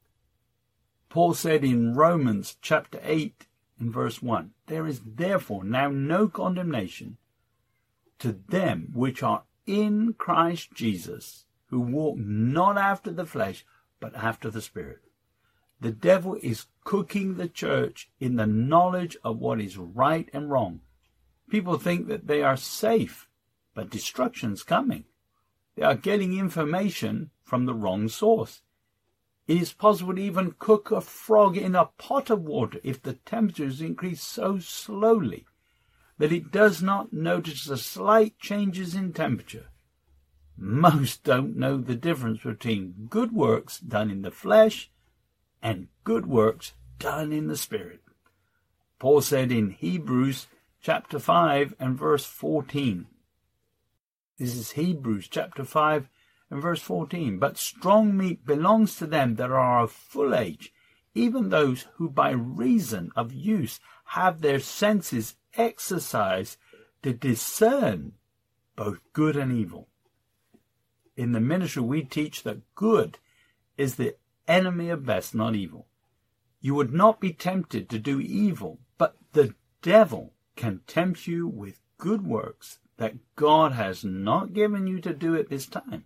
Paul said in Romans chapter 8 in verse 1, There is therefore now no condemnation to them which are in Christ Jesus, who walk not after the flesh, but after the Spirit. The devil is cooking the church in the knowledge of what is right and wrong. People think that they are safe, but destruction's coming. They are getting information from the wrong source. It is possible to even cook a frog in a pot of water if the temperatures increase so slowly that it does not notice the slight changes in temperature. Most don't know the difference between good works done in the flesh and good works done in the Spirit. Paul said in Hebrews chapter 5 and verse 14. This is Hebrews chapter 5 and verse 14. But strong meat belongs to them that are of full age, even those who by reason of use have their senses exercised to discern both good and evil. In the ministry we teach that good is the enemy of best, not evil. You would not be tempted to do evil, but the devil can tempt you with good works that God has not given you to do at this time.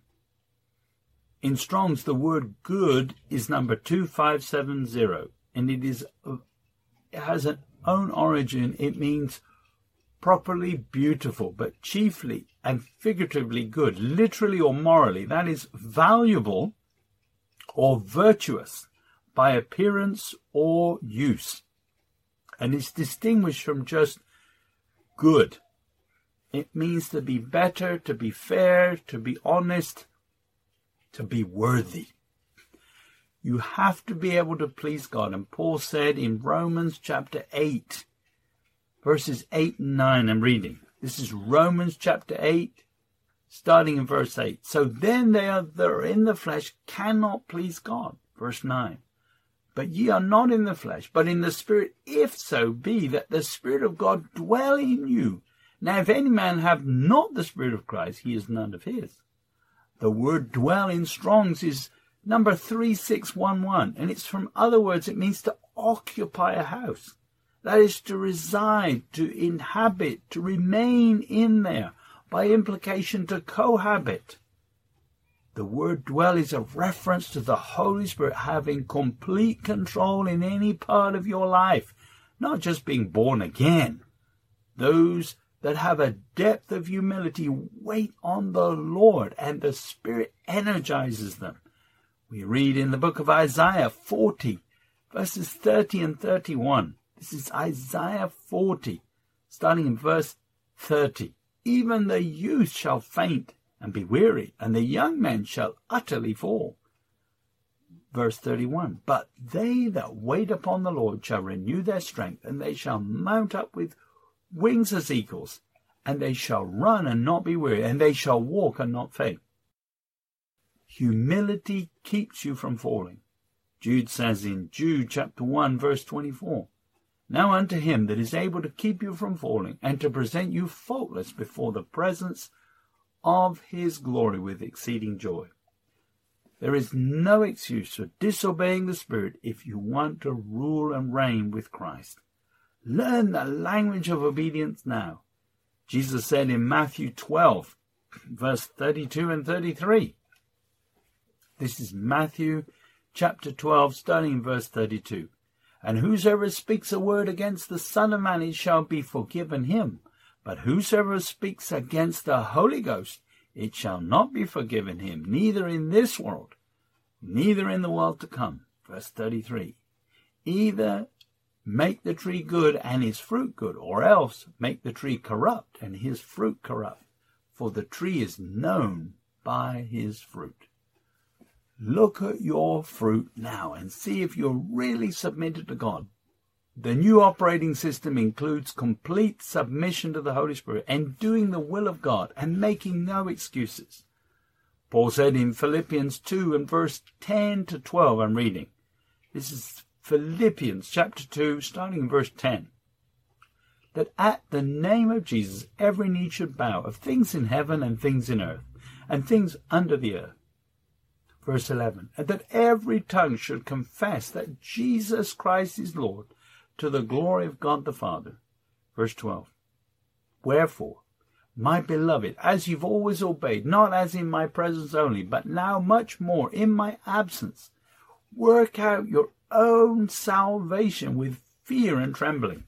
In Strong's, the word good is number 2570, and it has an own origin. It means properly beautiful, but chiefly and figuratively good, literally or morally. That is valuable or virtuous by appearance or use. And it's distinguished from just good. It means to be better, to be fair, to be honest, to be worthy. You have to be able to please God. And Paul said in Romans chapter 8, verses 8 and 9, I'm reading. This is Romans chapter 8, starting in verse 8. So then they that are in the flesh cannot please God. Verse 9. But ye are not in the flesh, but in the Spirit, if so be that the Spirit of God dwell in you. Now if any man have not the Spirit of Christ, he is none of his. The word dwell in Strong's is number 3611, and it's from other words, it means to occupy a house. That is to reside, to inhabit, to remain in there, by implication to cohabit. The word dwell is a reference to the Holy Spirit having complete control in any part of your life, not just being born again. Those that have a depth of humility wait on the Lord, and the Spirit energizes them. We read in the book of Isaiah 40, verses 30 and 31. This is Isaiah 40, starting in verse 30. Even the youth shall faint and be weary, and the young men shall utterly fall. Verse 31. But they that wait upon the Lord shall renew their strength, and they shall mount up with wings as eagles, and they shall run and not be weary, and they shall walk and not faint. Humility keeps you from falling. Jude says in Jude chapter 1, verse 24, Now unto him that is able to keep you from falling, and to present you faultless before the presence of his glory with exceeding joy. There is no excuse for disobeying the Spirit if you want to rule and reign with Christ. Learn the language of obedience now. Jesus said in Matthew 12, verse 32 and 33. This is Matthew chapter 12, starting in verse 32. And whosoever speaks a word against the Son of Man, it shall be forgiven him. But whosoever speaks against the Holy Ghost, it shall not be forgiven him, neither in this world, neither in the world to come. Verse 33. Either make the tree good and his fruit good, or else make the tree corrupt and his fruit corrupt. For the tree is known by his fruit. Look at your fruit now and see if you're really submitted to God. The new operating system includes complete submission to the Holy Spirit and doing the will of God and making no excuses. Paul said in Philippians 2 and verse 10 to 12, I'm reading. This is Philippians chapter 2, starting in verse 10. That at the name of Jesus every knee should bow, of things in heaven and things in earth, and things under the earth. Verse 11. And that every tongue should confess that Jesus Christ is Lord, to the glory of God the Father. Verse 12. Wherefore, my beloved, as you've always obeyed, not as in my presence only, but now much more in my absence, work out your own salvation with fear and trembling.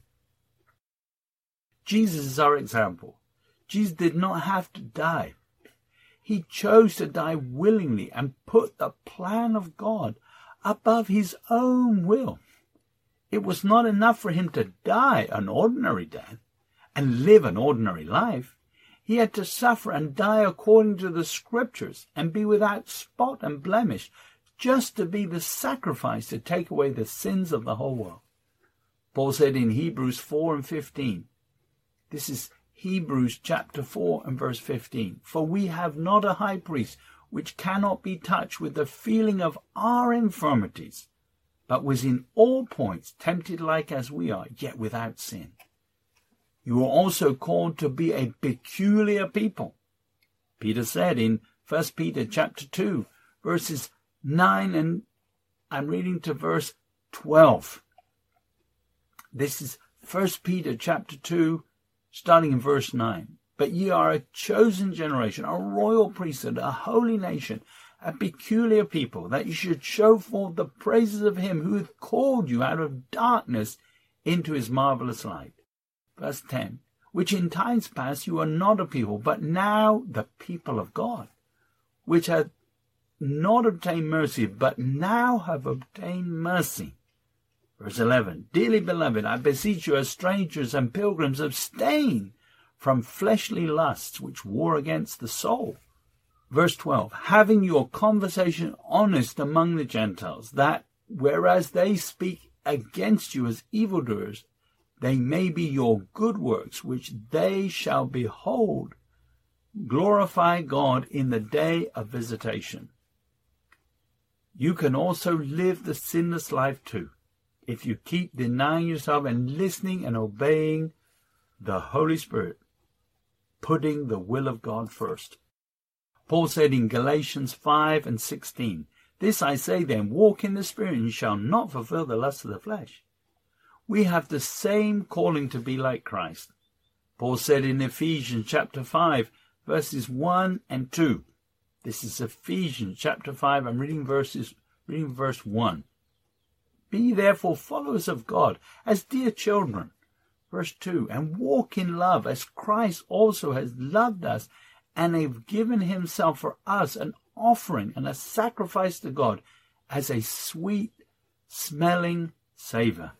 Jesus is our example. Jesus did not have to die. He chose to die willingly and put the plan of God above his own will. It was not enough for him to die an ordinary death and live an ordinary life. He had to suffer and die according to the Scriptures and be without spot and blemish, just to be the sacrifice to take away the sins of the whole world. Paul said in Hebrews 4 and 15, this is Hebrews chapter 4 and verse 15, For we have not a high priest which cannot be touched with the feeling of our infirmities, but was in all points tempted like as we are, yet without sin. You are also called to be a peculiar people. Peter said in 1 Peter chapter 2, verses 9 and I'm reading to verse 12. This is 1 Peter chapter 2, starting in verse 9. But ye are a chosen generation, a royal priesthood, a holy nation, a peculiar people, that you should show forth the praises of him who hath called you out of darkness into his marvelous light. Verse 10, which in times past you are not a people, but now the people of God, which hath not obtained mercy, but now have obtained mercy. Verse 11, Dearly beloved, I beseech you as strangers and pilgrims, abstain from fleshly lusts which war against the soul. Verse 12, having your conversation honest among the Gentiles, that, whereas they speak against you as evildoers, they may be your good works, which they shall behold, glorify God in the day of visitation. You can also live the sinless life too, if you keep denying yourself and listening and obeying the Holy Spirit, putting the will of God first. Paul said in Galatians 5 and 16, this I say then, walk in the Spirit, and you shall not fulfill the lust of the flesh. We have the same calling to be like Christ. Paul said in Ephesians chapter 5, verses 1 and 2. This is Ephesians chapter 5. I'm reading verse 1. Be therefore followers of God as dear children. Verse 2. And walk in love as Christ also has loved us and have given himself for us an offering and a sacrifice to God as a sweet smelling savor.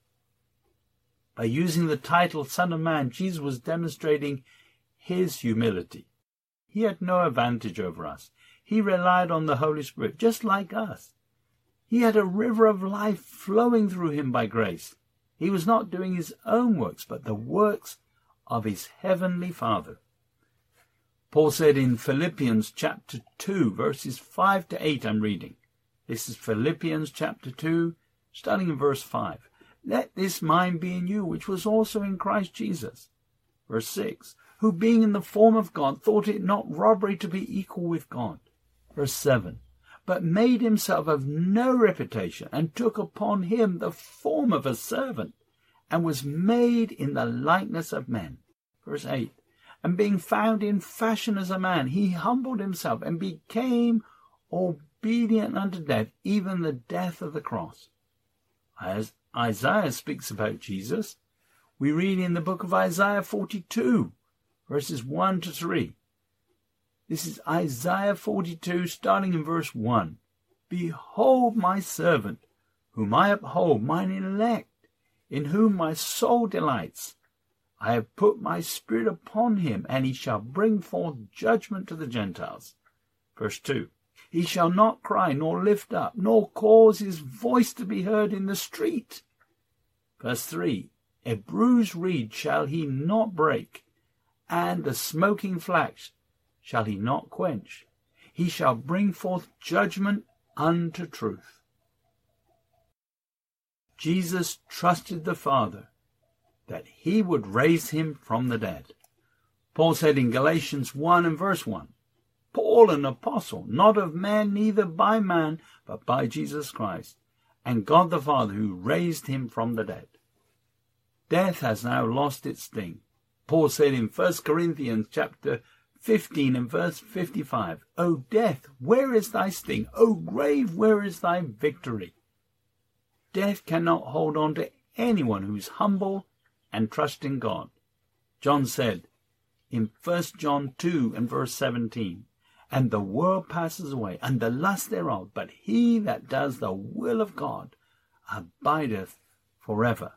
By using the title Son of Man, Jesus was demonstrating his humility. He had no advantage over us. He relied on the Holy Spirit, just like us. He had a river of life flowing through him by grace. He was not doing his own works, but the works of his heavenly Father. Paul said in Philippians chapter 2, verses 5 to 8, I'm reading. This is Philippians chapter 2, starting in verse 5. Let this mind be in you, which was also in Christ Jesus. Verse 6. Who being in the form of God, thought it not robbery to be equal with God. Verse 7. But made himself of no reputation, and took upon him the form of a servant, and was made in the likeness of men. Verse 8. And being found in fashion as a man, he humbled himself, and became obedient unto death, even the death of the cross. As Isaiah speaks about Jesus, we read in the book of Isaiah 42, verses 1 to 3. This is Isaiah 42, starting in verse 1. Behold my servant, whom I uphold, mine elect, in whom my soul delights. I have put my spirit upon him, and he shall bring forth judgment to the Gentiles. Verse 2. He shall not cry, nor lift up, nor cause his voice to be heard in the street. Verse 3. A bruised reed shall he not break, and the smoking flax shall he not quench. He shall bring forth judgment unto truth. Jesus trusted the Father that he would raise him from the dead. Paul said in Galatians 1 and verse 1, Paul, an apostle, not of man, neither by man, but by Jesus Christ, and God the Father, who raised him from the dead. Death has now lost its sting. Paul said in 1 Corinthians chapter 15 and verse 55, O death, where is thy sting? O grave, where is thy victory? Death cannot hold on to anyone who is humble and trust in God. John said in 1 John 2 and verse 17, And the world passes away, and the lust thereof, but he that does the will of God abideth forever.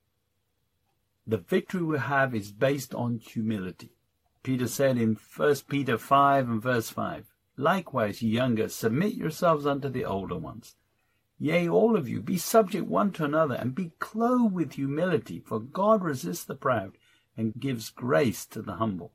The victory we have is based on humility. Peter said in 1 Peter 5 and verse 5, Likewise, ye younger, submit yourselves unto the older ones. Yea, all of you, be subject one to another, and be clothed with humility, for God resists the proud, and gives grace to the humble.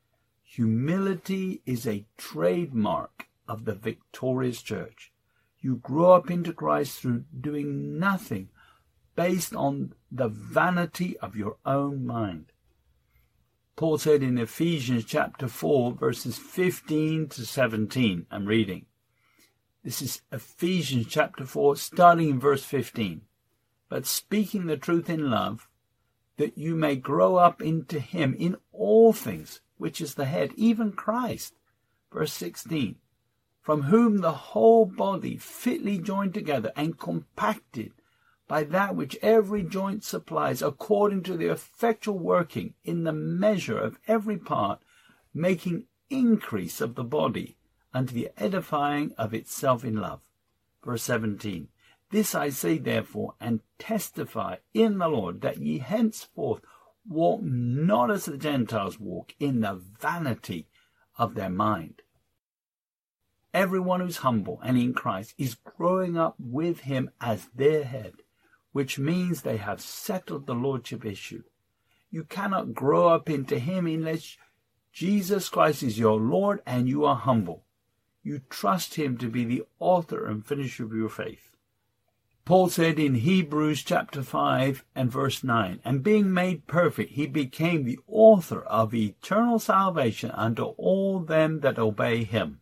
Humility is a trademark of the victorious church. You grow up into Christ through doing nothing based on the vanity of your own mind. Paul said in Ephesians chapter 4, verses 15 to 17, I'm reading. This is Ephesians chapter 4, starting in verse 15. But speaking the truth in love, that you may grow up into him in all things, which is the head, even Christ. Verse 16. From whom the whole body, fitly joined together and compacted by that which every joint supplies, according to the effectual working in the measure of every part, making increase of the body unto the edifying of itself in love. Verse 17. This I say therefore, and testify in the Lord, that ye henceforth Walk not as the Gentiles walk, in the vanity of their mind. Everyone who's humble and in Christ is growing up with him as their head, which means they have settled the lordship issue. You cannot grow up into him unless Jesus Christ is your Lord and you are humble. You trust him to be the author and finisher of your faith. Paul said in Hebrews chapter 5 and verse 9, and being made perfect, he became the author of eternal salvation unto all them that obey him.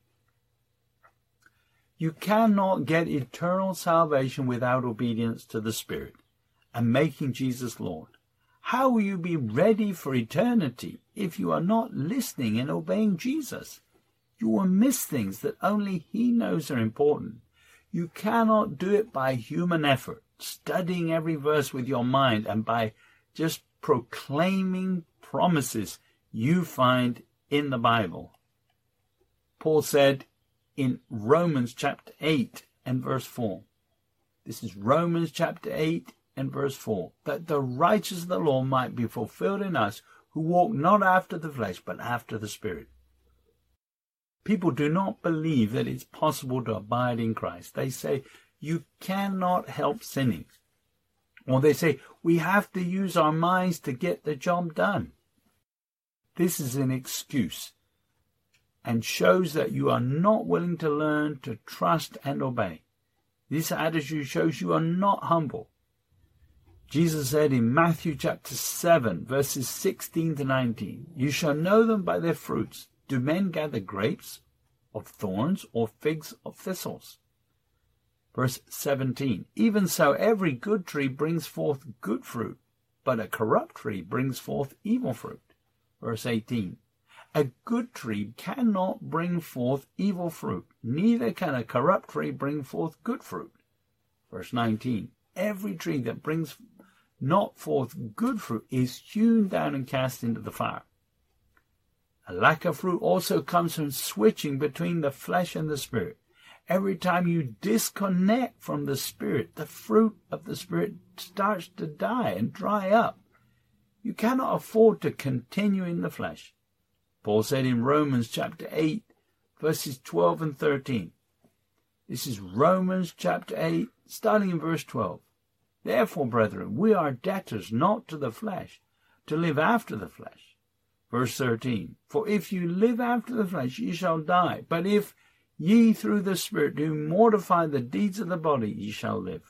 You cannot get eternal salvation without obedience to the Spirit and making Jesus Lord. How will you be ready for eternity if you are not listening and obeying Jesus? You will miss things that only he knows are important. You cannot do it by human effort, studying every verse with your mind and by just proclaiming promises you find in the Bible. Paul said in Romans chapter 8 and verse 4, this is Romans chapter 8 and verse 4, that the righteousness of the law might be fulfilled in us who walk not after the flesh but after the Spirit. People do not believe that it's possible to abide in Christ. They say, you cannot help sinning. Or they say, we have to use our minds to get the job done. This is an excuse and shows that you are not willing to learn to trust and obey. This attitude shows you are not humble. Jesus said in Matthew chapter 7, verses 16 to 19, you shall know them by their fruits. Do men gather grapes of thorns or figs of thistles? Verse 17, even so every good tree brings forth good fruit, but a corrupt tree brings forth evil fruit. Verse 18, a good tree cannot bring forth evil fruit, neither can a corrupt tree bring forth good fruit. Verse 19, every tree that brings not forth good fruit is hewn down and cast into the fire. A lack of fruit also comes from switching between the flesh and the Spirit. Every time you disconnect from the Spirit, the fruit of the Spirit starts to die and dry up. You cannot afford to continue in the flesh. Paul said in Romans chapter 8, verses 12 and 13. This is Romans chapter 8, starting in verse 12. Therefore, brethren, we are debtors not to the flesh, to live after the flesh. Verse 13, for if you live after the flesh, ye shall die. But if ye through the Spirit do mortify the deeds of the body, ye shall live.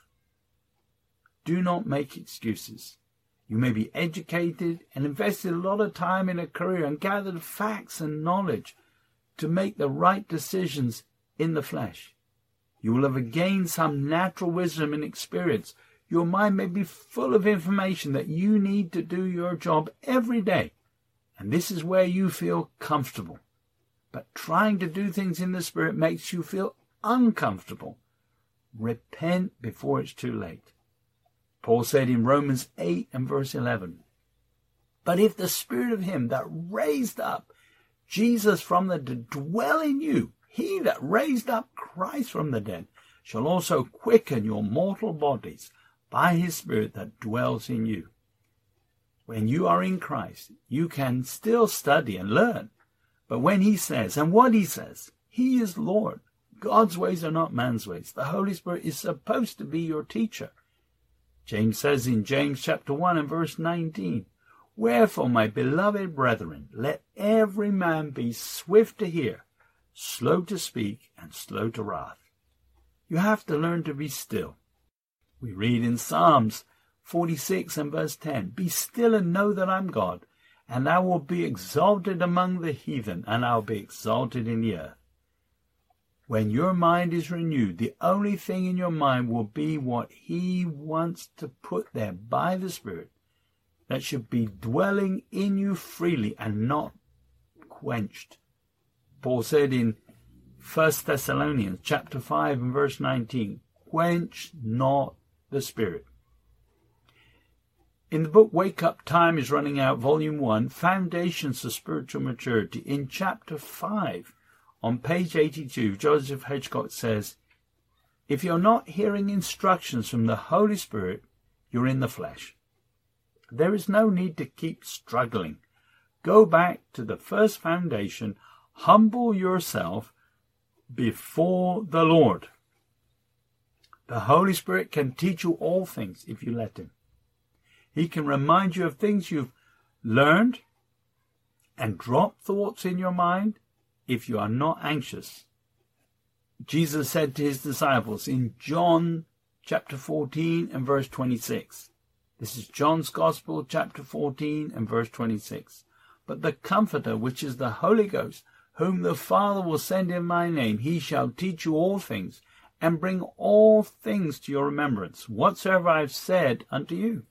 Do not make excuses. You may be educated and invested a lot of time in a career and gathered facts and knowledge to make the right decisions in the flesh. You will have gained some natural wisdom and experience. Your mind may be full of information that you need to do your job every day. And this is where you feel comfortable. But trying to do things in the Spirit makes you feel uncomfortable. Repent before it's too late. Paul said in Romans 8 and verse 11, but if the Spirit of him that raised up Jesus from the dead dwell in you, he that raised up Christ from the dead shall also quicken your mortal bodies by his Spirit that dwells in you. When you are in Christ, you can still study and learn. But when he says, and what he says, he is Lord. God's ways are not man's ways. The Holy Spirit is supposed to be your teacher. James says in James chapter 1 and verse 19, wherefore, my beloved brethren, let every man be swift to hear, slow to speak, and slow to wrath. You have to learn to be still. We read in Psalms 46 and verse 10, be still and know that I'm God, and I will be exalted among the heathen, and I'll be exalted in the earth. When your mind is renewed, the only thing in your mind will be what he wants to put there by the Spirit, that should be dwelling in you freely and not quenched. Paul said in 1 Thessalonians chapter 5 and verse 19, quench not the Spirit. In the book Wake Up, Time is Running Out, Volume 1, Foundations of Spiritual Maturity, in chapter 5, on page 82, Joseph Hedgcott says, if you're not hearing instructions from the Holy Spirit, you're in the flesh. There is no need to keep struggling. Go back to the first foundation. Humble yourself before the Lord. The Holy Spirit can teach you all things if you let him. He can remind you of things you've learned and drop thoughts in your mind if you are not anxious. Jesus said to his disciples in John chapter 14 and verse 26. This is John's Gospel, chapter 14 and verse 26. But the Comforter, which is the Holy Ghost, whom the Father will send in my name, he shall teach you all things, and bring all things to your remembrance, whatsoever I have said unto you.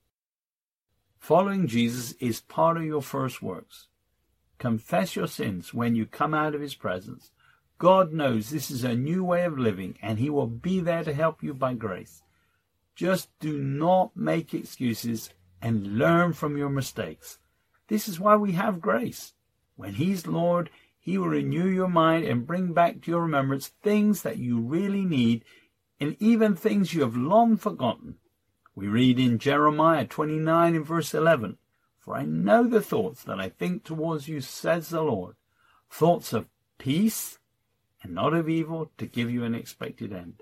Following Jesus is part of your first works. Confess your sins when you come out of his presence. God knows this is a new way of living, and he will be there to help you by grace. Just do not make excuses and learn from your mistakes. This is why we have grace. When he's Lord, he will renew your mind and bring back to your remembrance things that you really need, and even things you have long forgotten. We read in Jeremiah 29 and verse 11, For I know the thoughts that I think towards you, says the Lord, thoughts of peace and not of evil, to give you an expected end.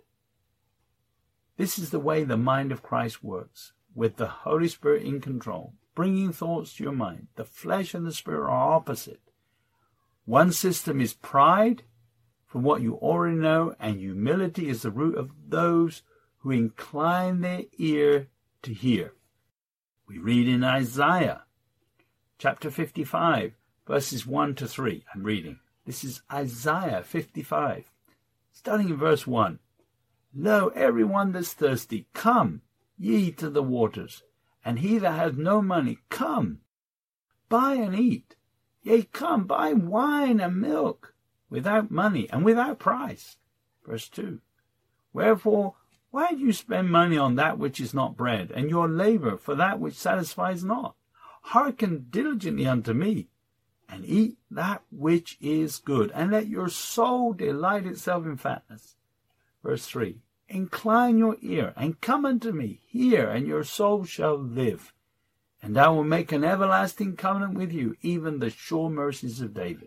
This is the way the mind of Christ works, with the Holy Spirit in control, bringing thoughts to your mind. The flesh and the spirit are opposite. One system is pride, from what you already know, and humility is the root of those who incline their ear to hear. We read in Isaiah chapter 55, verses 1 to 3. I'm reading. This is Isaiah 55, starting in verse 1. Lo, every one that's thirsty, come ye to the waters, and he that hath no money, come, buy and eat. Yea, come, buy wine and milk, without money and without price. Verse 2. Wherefore, why do you spend money on that which is not bread, and your labour for that which satisfies not? Hearken diligently unto me, and eat that which is good, and let your soul delight itself in fatness. Verse 3. Incline your ear, and come unto me, hear, and your soul shall live. And I will make an everlasting covenant with you, even the sure mercies of David.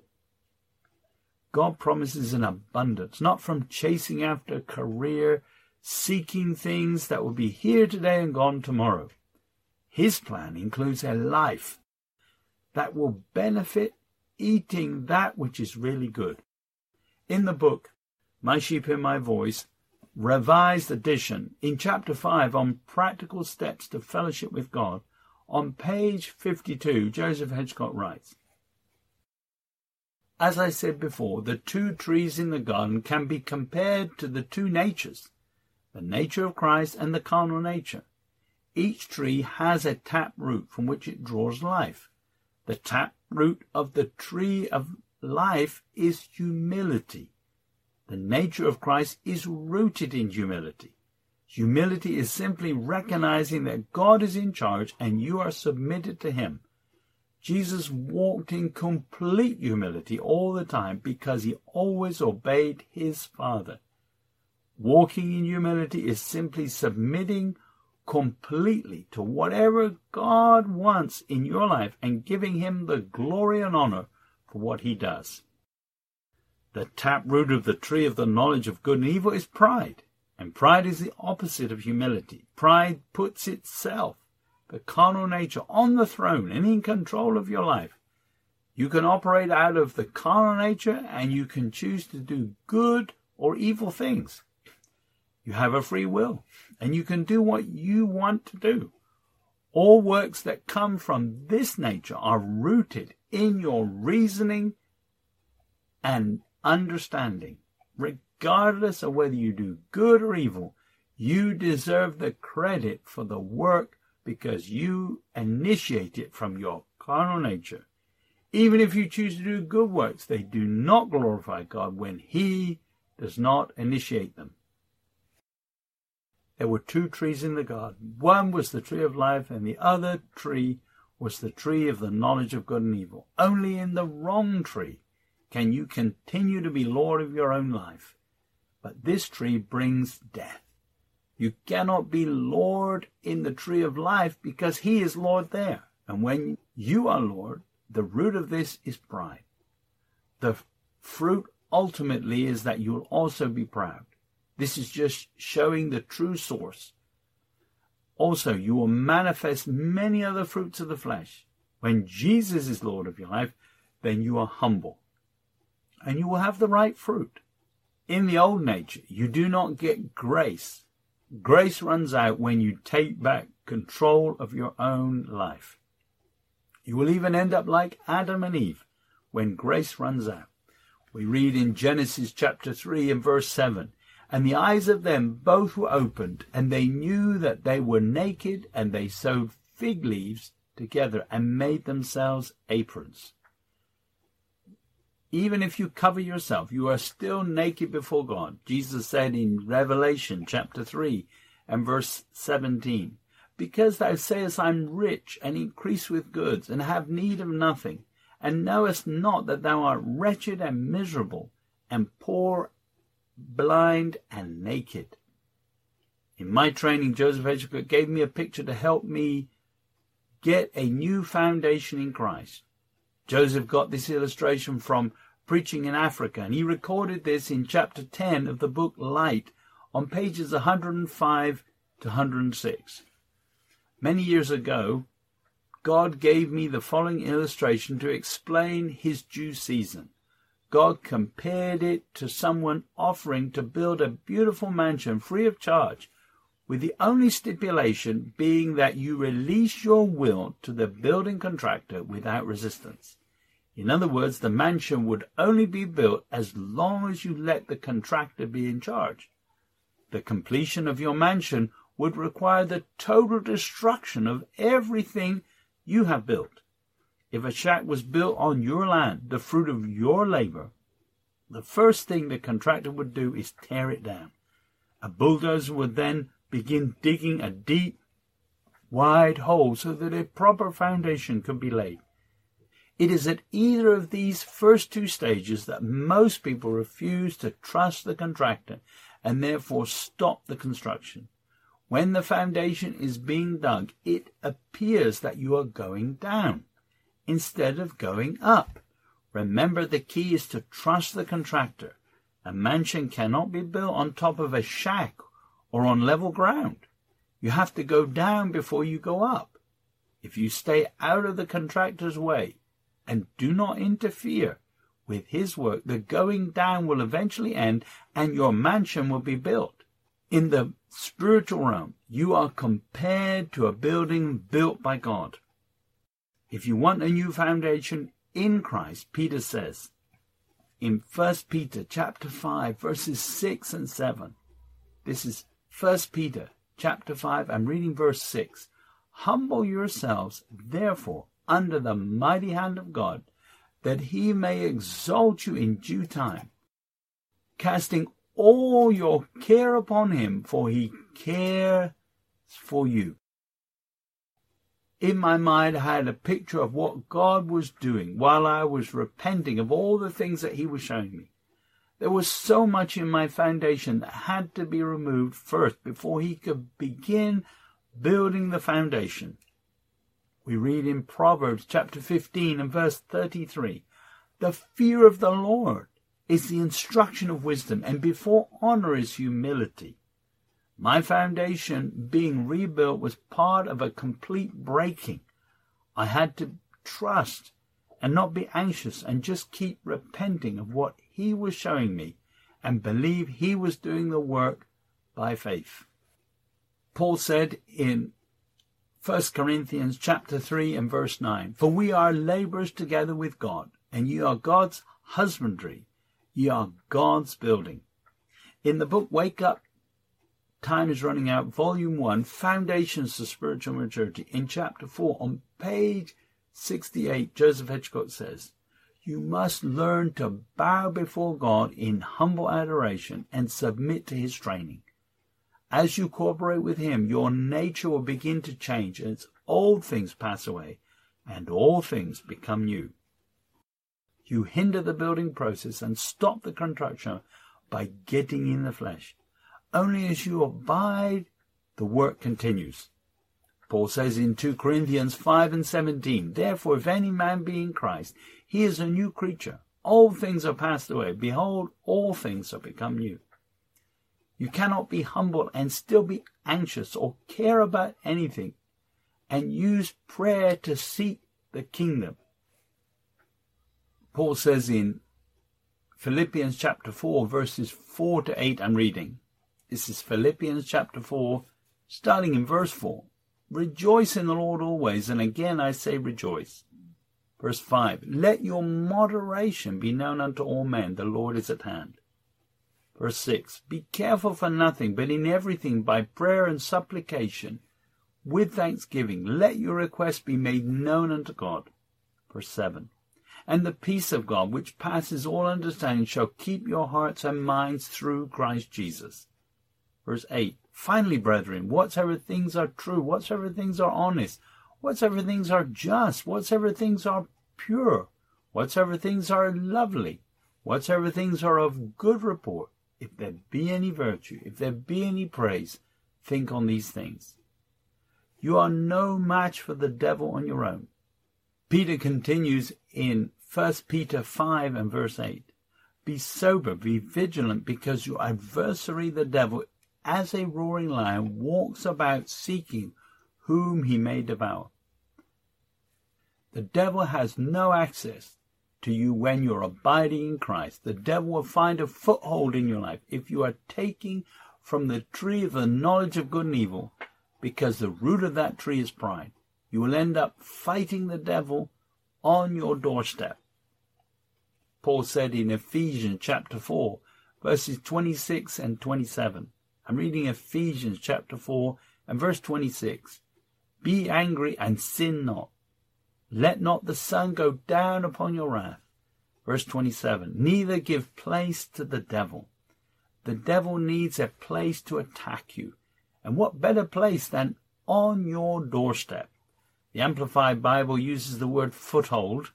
God promises an abundance, not from chasing after a career, seeking things that will be here today and gone tomorrow. His plan includes a life that will benefit eating that which is really good. In the book, My Sheep Hear My Voice, Revised Edition, in chapter 5 on practical steps to fellowship with God, on page 52, Joseph Hedgcott writes, As I said before, the two trees in the garden can be compared to the two natures, the nature of Christ and the carnal nature. Each tree has a tap root from which it draws life. The tap root of the tree of life is humility. The nature of Christ is rooted in humility. Humility is simply recognizing that God is in charge and you are submitted to him. Jesus walked in complete humility all the time because he always obeyed his Father. Walking in humility is simply submitting completely to whatever God wants in your life and giving him the glory and honor for what he does. The taproot of the tree of the knowledge of good and evil is pride, and pride is the opposite of humility. Pride puts itself, the carnal nature, on the throne and in control of your life. You can operate out of the carnal nature and you can choose to do good or evil things. You have a free will and you can do what you want to do. All works that come from this nature are rooted in your reasoning and understanding. Regardless of whether you do good or evil, you deserve the credit for the work because you initiate it from your carnal nature. Even if you choose to do good works, they do not glorify God when he does not initiate them. There were two trees in the garden. One was the tree of life, and the other tree was the tree of the knowledge of good and evil. Only in the wrong tree can you continue to be Lord of your own life. But this tree brings death. You cannot be Lord in the tree of life because he is Lord there. And when you are Lord, the root of this is pride. The fruit ultimately is that you will also be proud. This is just showing the true source. Also, you will manifest many other fruits of the flesh. When Jesus is Lord of your life, then you are humble. And you will have the right fruit. In the old nature, you do not get grace. Grace runs out when you take back control of your own life. You will even end up like Adam and Eve when grace runs out. We read in Genesis chapter 3 and verse 7, "And the eyes of them both were opened, and they knew that they were naked, and they sewed fig leaves together and made themselves aprons." Even if you cover yourself, you are still naked before God. Jesus said in Revelation chapter 3 and verse 17, "Because thou sayest, I am rich and increase with goods, and have need of nothing, and knowest not that thou art wretched and miserable, and poor, blind, and naked." In my training, Joseph Hedgepeth gave me a picture to help me get a new foundation in Christ. Joseph got this illustration from preaching in Africa, and he recorded this in chapter 10 of the book Light on pages 105 to 106. Many years ago, God gave me the following illustration to explain his due season. God compared it to someone offering to build a beautiful mansion free of charge, with the only stipulation being that you release your will to the building contractor without resistance. In other words, the mansion would only be built as long as you let the contractor be in charge. The completion of your mansion would require the total destruction of everything you have built. If a shack was built on your land, the fruit of your labor, the first thing the contractor would do is tear it down. A bulldozer would then begin digging a deep, wide hole so that a proper foundation could be laid. It is at either of these first two stages that most people refuse to trust the contractor and therefore stop the construction. When the foundation is being dug, it appears that you are going down instead of going up. Remember, the key is to trust the contractor. A mansion cannot be built on top of a shack or on level ground. You have to go down before you go up. If you stay out of the contractor's way and do not interfere with his work, the going down will eventually end and your mansion will be built. In the spiritual realm, you are compared to a building built by God. If you want a new foundation in Christ, Peter says in 1 Peter chapter 5, verses 6 and 7, this is 1 Peter chapter 5, I'm reading verse 6, "Humble yourselves, therefore, under the mighty hand of God, that he may exalt you in due time, casting all your care upon him, for he cares for you." In my mind, I had a picture of what God was doing while I was repenting of all the things that he was showing me. There was so much in my foundation that had to be removed first before he could begin building the foundation. We read in Proverbs chapter 15 and verse 33, "The fear of the Lord is the instruction of wisdom, and before honor is humility." My foundation being rebuilt was part of a complete breaking. I had to trust and not be anxious and just keep repenting of what he was showing me and believe he was doing the work by faith. Paul said in 1 Corinthians chapter 3 and verse 9, "For we are laborers together with God, and ye are God's husbandry, ye are God's building." In the book Wake Up, Time is Running Out, Volume 1, Foundations to Spiritual Maturity, in chapter 4, on page 68, Joseph Hedgepeth says, "You must learn to bow before God in humble adoration and submit to his training. As you cooperate with him, your nature will begin to change, and its old things pass away, and all things become new. You hinder the building process and stop the construction by getting in the flesh. Only as you abide, the work continues. Paul says in 2 Corinthians 5:17, "Therefore, if any man be in Christ, he is a new creature. Old things are passed away. Behold, all things are become new." You cannot be humble and still be anxious or care about anything and use prayer to seek the kingdom. Paul says in Philippians chapter 4, verses 4 to 8, I'm reading. This is Philippians chapter 4, starting in verse 4. "Rejoice in the Lord always, and again I say rejoice." Verse 5, "Let your moderation be known unto all men, the Lord is at hand." Verse 6, "Be careful for nothing, but in everything by prayer and supplication, with thanksgiving, let your requests be made known unto God." Verse 7, "And the peace of God, which passes all understanding, shall keep your hearts and minds through Christ Jesus." Verse 8, "Finally, brethren, whatsoever things are true, whatsoever things are honest, whatsoever things are just, whatsoever things are pure, whatsoever things are lovely, whatsoever things are of good report, if there be any virtue, if there be any praise, think on these things." You are no match for the devil on your own. Peter continues in 1 Peter 5 and verse 8, "Be sober, be vigilant, because your adversary the devil, as a roaring lion, walks about seeking whom he may devour." The devil has no access to you when you're abiding in Christ. The devil will find a foothold in your life if you are taking from the tree of the knowledge of good and evil, because the root of that tree is pride. You will end up fighting the devil on your doorstep. Paul said in Ephesians chapter 4, verses 26 and 27. I'm reading Ephesians chapter 4 and verse 26. "Be angry and sin not. Let not the sun go down upon your wrath." Verse 27. "Neither give place to the devil." The devil needs a place to attack you. And what better place than on your doorstep? The Amplified Bible uses the word foothold.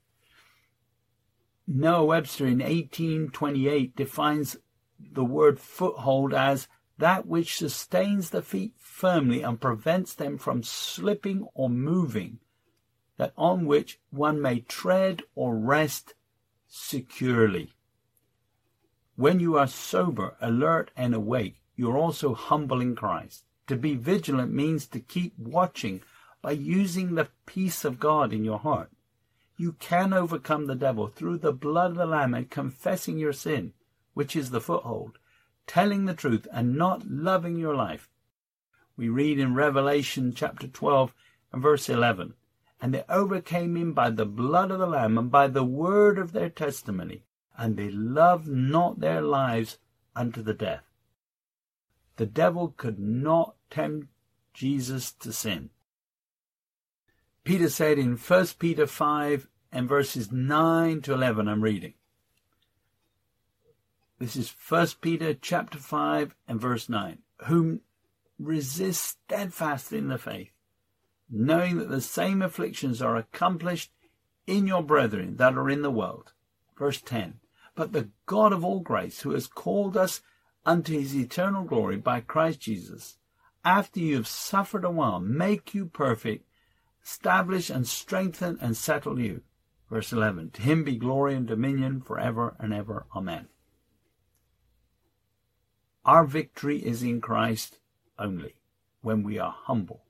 Noah Webster in 1828 defines the word foothold as that which sustains the feet firmly and prevents them from slipping or moving, that on which one may tread or rest securely. When you are sober, alert, and awake, you are also humble in Christ. To be vigilant means to keep watching by using the peace of God in your heart. You can overcome the devil through the blood of the Lamb and confessing your sin, which is the foothold, telling the truth and not loving your life. We read in Revelation chapter 12 and verse 11, "And they overcame him by the blood of the Lamb and by the word of their testimony, and they loved not their lives unto the death." The devil could not tempt Jesus to sin. Peter said in 1 Peter 5 and verses 9 to 11, I'm reading. This is 1 Peter chapter 5 and verse 9. "Whom resist steadfast in the faith, knowing that the same afflictions are accomplished in your brethren that are in the world." Verse 10. "But the God of all grace, who has called us unto his eternal glory by Christ Jesus, after you have suffered a while, make you perfect, establish and strengthen and settle you." Verse 11. "To him be glory and dominion forever and ever. Amen." Our victory is in Christ only when we are humble.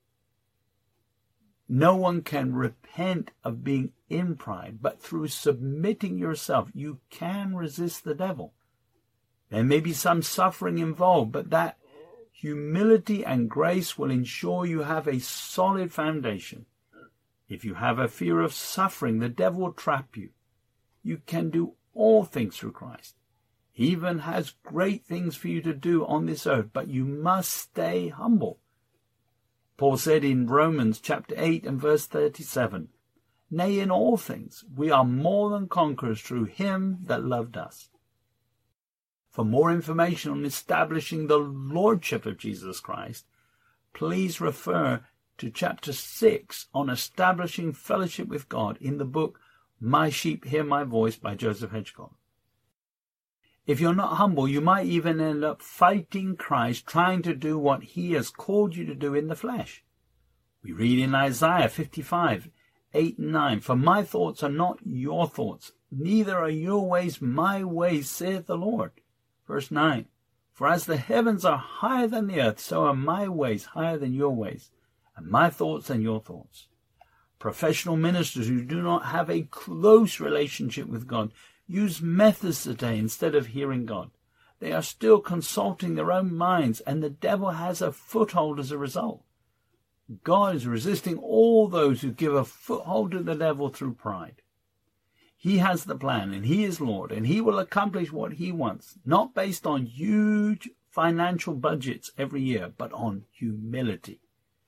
No one can repent of being in pride, but through submitting yourself, you can resist the devil. There may be some suffering involved, but that humility and grace will ensure you have a solid foundation. If you have a fear of suffering, the devil will trap you. You can do all things through Christ. He even has great things for you to do on this earth, but you must stay humble. Paul said in Romans chapter 8 and verse 37, "Nay, in all things we are more than conquerors through him that loved us." For more information on establishing the Lordship of Jesus Christ, please refer to chapter 6 on establishing fellowship with God in the book My Sheep Hear My Voice by Joseph Hedgecott. If you're not humble, you might even end up fighting Christ, trying to do what he has called you to do in the flesh. We read in Isaiah 55, 8 and 9, "For my thoughts are not your thoughts, neither are your ways my ways, saith the Lord." Verse 9, "For as the heavens are higher than the earth, so are my ways higher than your ways, and my thoughts than your thoughts." Professional ministers who do not have a close relationship with God use methods today instead of hearing God. They are still consulting their own minds, and the devil has a foothold as a result. God is resisting all those who give a foothold to the devil through pride. He has the plan, and he is Lord, and he will accomplish what he wants, not based on huge financial budgets every year, but on humility.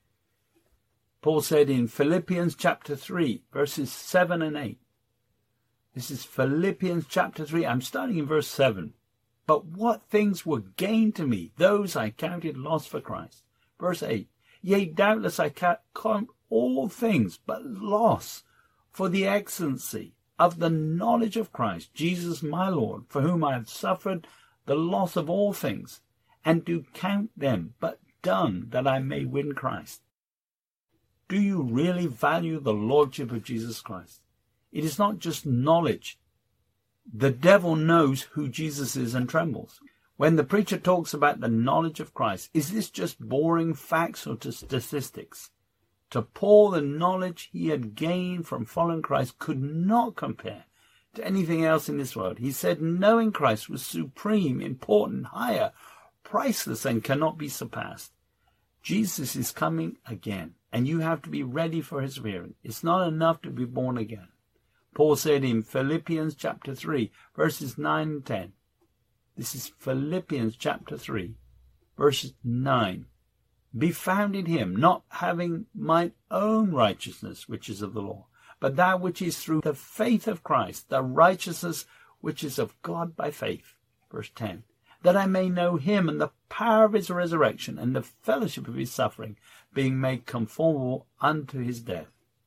Paul said in Philippians chapter 3, verses 7 and 8, this is Philippians chapter 3. I'm starting in verse 7. "But what things were gain to me, those I counted loss for Christ." Verse 8. "Yea, doubtless I count all things but loss for the excellency of the knowledge of Christ Jesus my Lord, for whom I have suffered the loss of all things, and do count them but dung, that I may win Christ." Do you really value the Lordship of Jesus Christ? It is not just knowledge. The devil knows who Jesus is and trembles. When the preacher talks about the knowledge of Christ, is this just boring facts or statistics? To Paul, the knowledge he had gained from following Christ could not compare to anything else in this world. He said knowing Christ was supreme, important, higher, priceless, and cannot be surpassed. Jesus is coming again, and you have to be ready for his appearing. It's not enough to be born again. Paul said in Philippians chapter 3, verses 9 and 10. This is Philippians chapter 3, verses 9. "Be found in him, not having mine own righteousness, which is of the law, but that which is through the faith of Christ, the righteousness which is of God by faith." Verse 10. "That I may know him and the power of his resurrection and the fellowship of his suffering, being made conformable unto his death."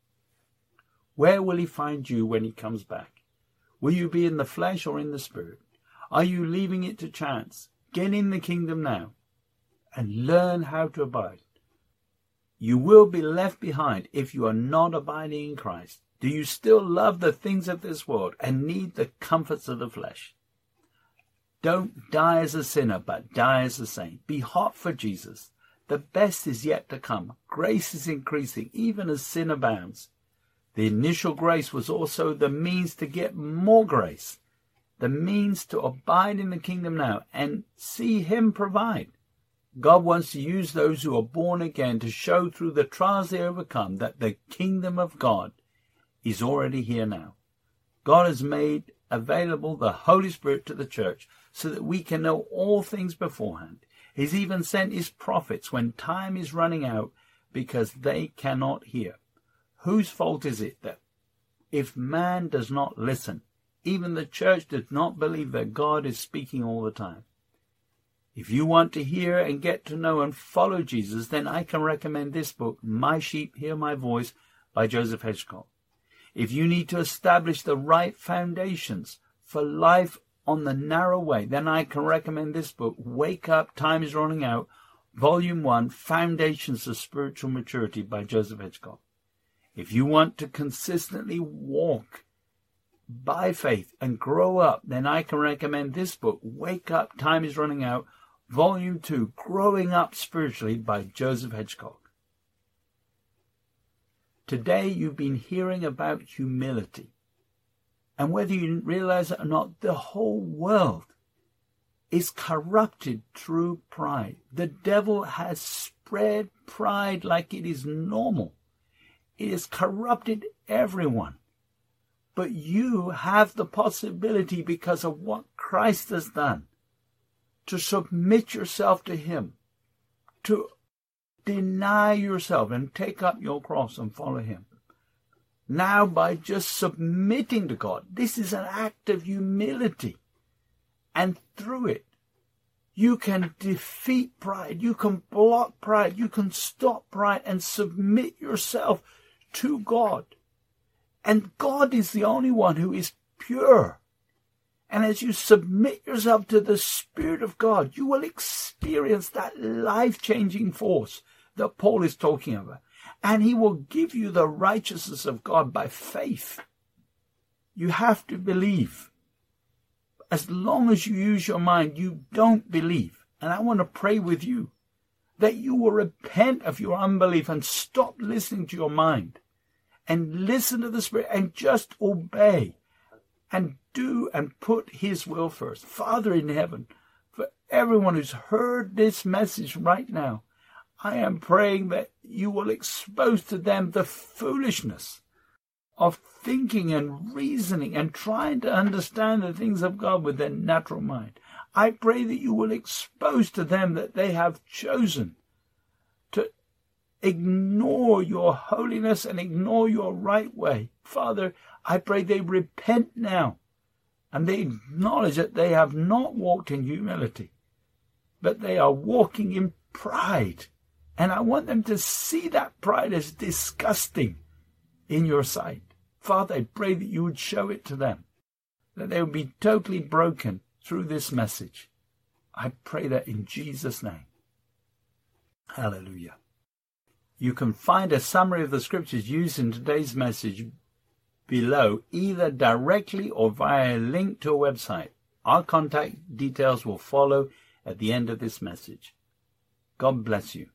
Where will he find you when he comes back? Will you be in the flesh or in the spirit? Are you leaving it to chance? Get in the kingdom now and learn how to abide. You will be left behind if you are not abiding in Christ. Do you still love the things of this world and need the comforts of the flesh? Don't die as a sinner, but die as a saint. Be hot for Jesus. The best is yet to come. Grace is increasing, even as sin abounds. The initial grace was also the means to get more grace, the means to abide in the kingdom now and see him provide. God wants to use those who are born again to show through the trials they overcome that the kingdom of God is already here now. God has made available the Holy Spirit to the church so that we can know all things beforehand. He's even sent his prophets when time is running out because they cannot hear. Whose fault is it that if man does not listen, even the church does not believe that God is speaking all the time? If you want to hear and get to know and follow Jesus, then I can recommend this book, My Sheep Hear My Voice, by Joseph Hedgecock. If you need to establish the right foundations for life on the narrow way, then I can recommend this book, Wake Up, Time is Running Out, Volume 1, Foundations of Spiritual Maturity by Joseph Hedgecock. If you want to consistently walk by faith and grow up, then I can recommend this book, Wake Up, Time is Running Out, Volume 2, Growing Up Spiritually by Joseph Hedgecock. Today you've been hearing about humility. And whether you realize it or not, the whole world is corrupted through pride. The devil has spread pride like it is normal. It has corrupted everyone. But you have the possibility, because of what Christ has done, to submit yourself to him, to deny yourself and take up your cross and follow him. Now, by just submitting to God, this is an act of humility. And through it, you can defeat pride. You can block pride. You can stop pride and submit yourself to God. And God is the only one who is pure. And as you submit yourself to the Spirit of God, you will experience that life-changing force that Paul is talking about. And he will give you the righteousness of God by faith. You have to believe. As long as you use your mind, you don't believe. And I want to pray with you that you will repent of your unbelief and stop listening to your mind and listen to the Spirit and just obey and do and put his will first. Father in heaven, for everyone who's heard this message right now, I am praying that you will expose to them the foolishness of thinking and reasoning and trying to understand the things of God with their natural mind. I pray that you will expose to them that they have chosen to ignore your holiness and ignore your right way. Father, I pray they repent now and they acknowledge that they have not walked in humility, but they are walking in pride. And I want them to see that pride as disgusting in your sight. Father, I pray that you would show it to them, that they would be totally broken through this message. I pray that in Jesus' name. Hallelujah. You can find a summary of the scriptures used in today's message below, either directly or via a link to a website. Our contact details will follow at the end of this message. God bless you.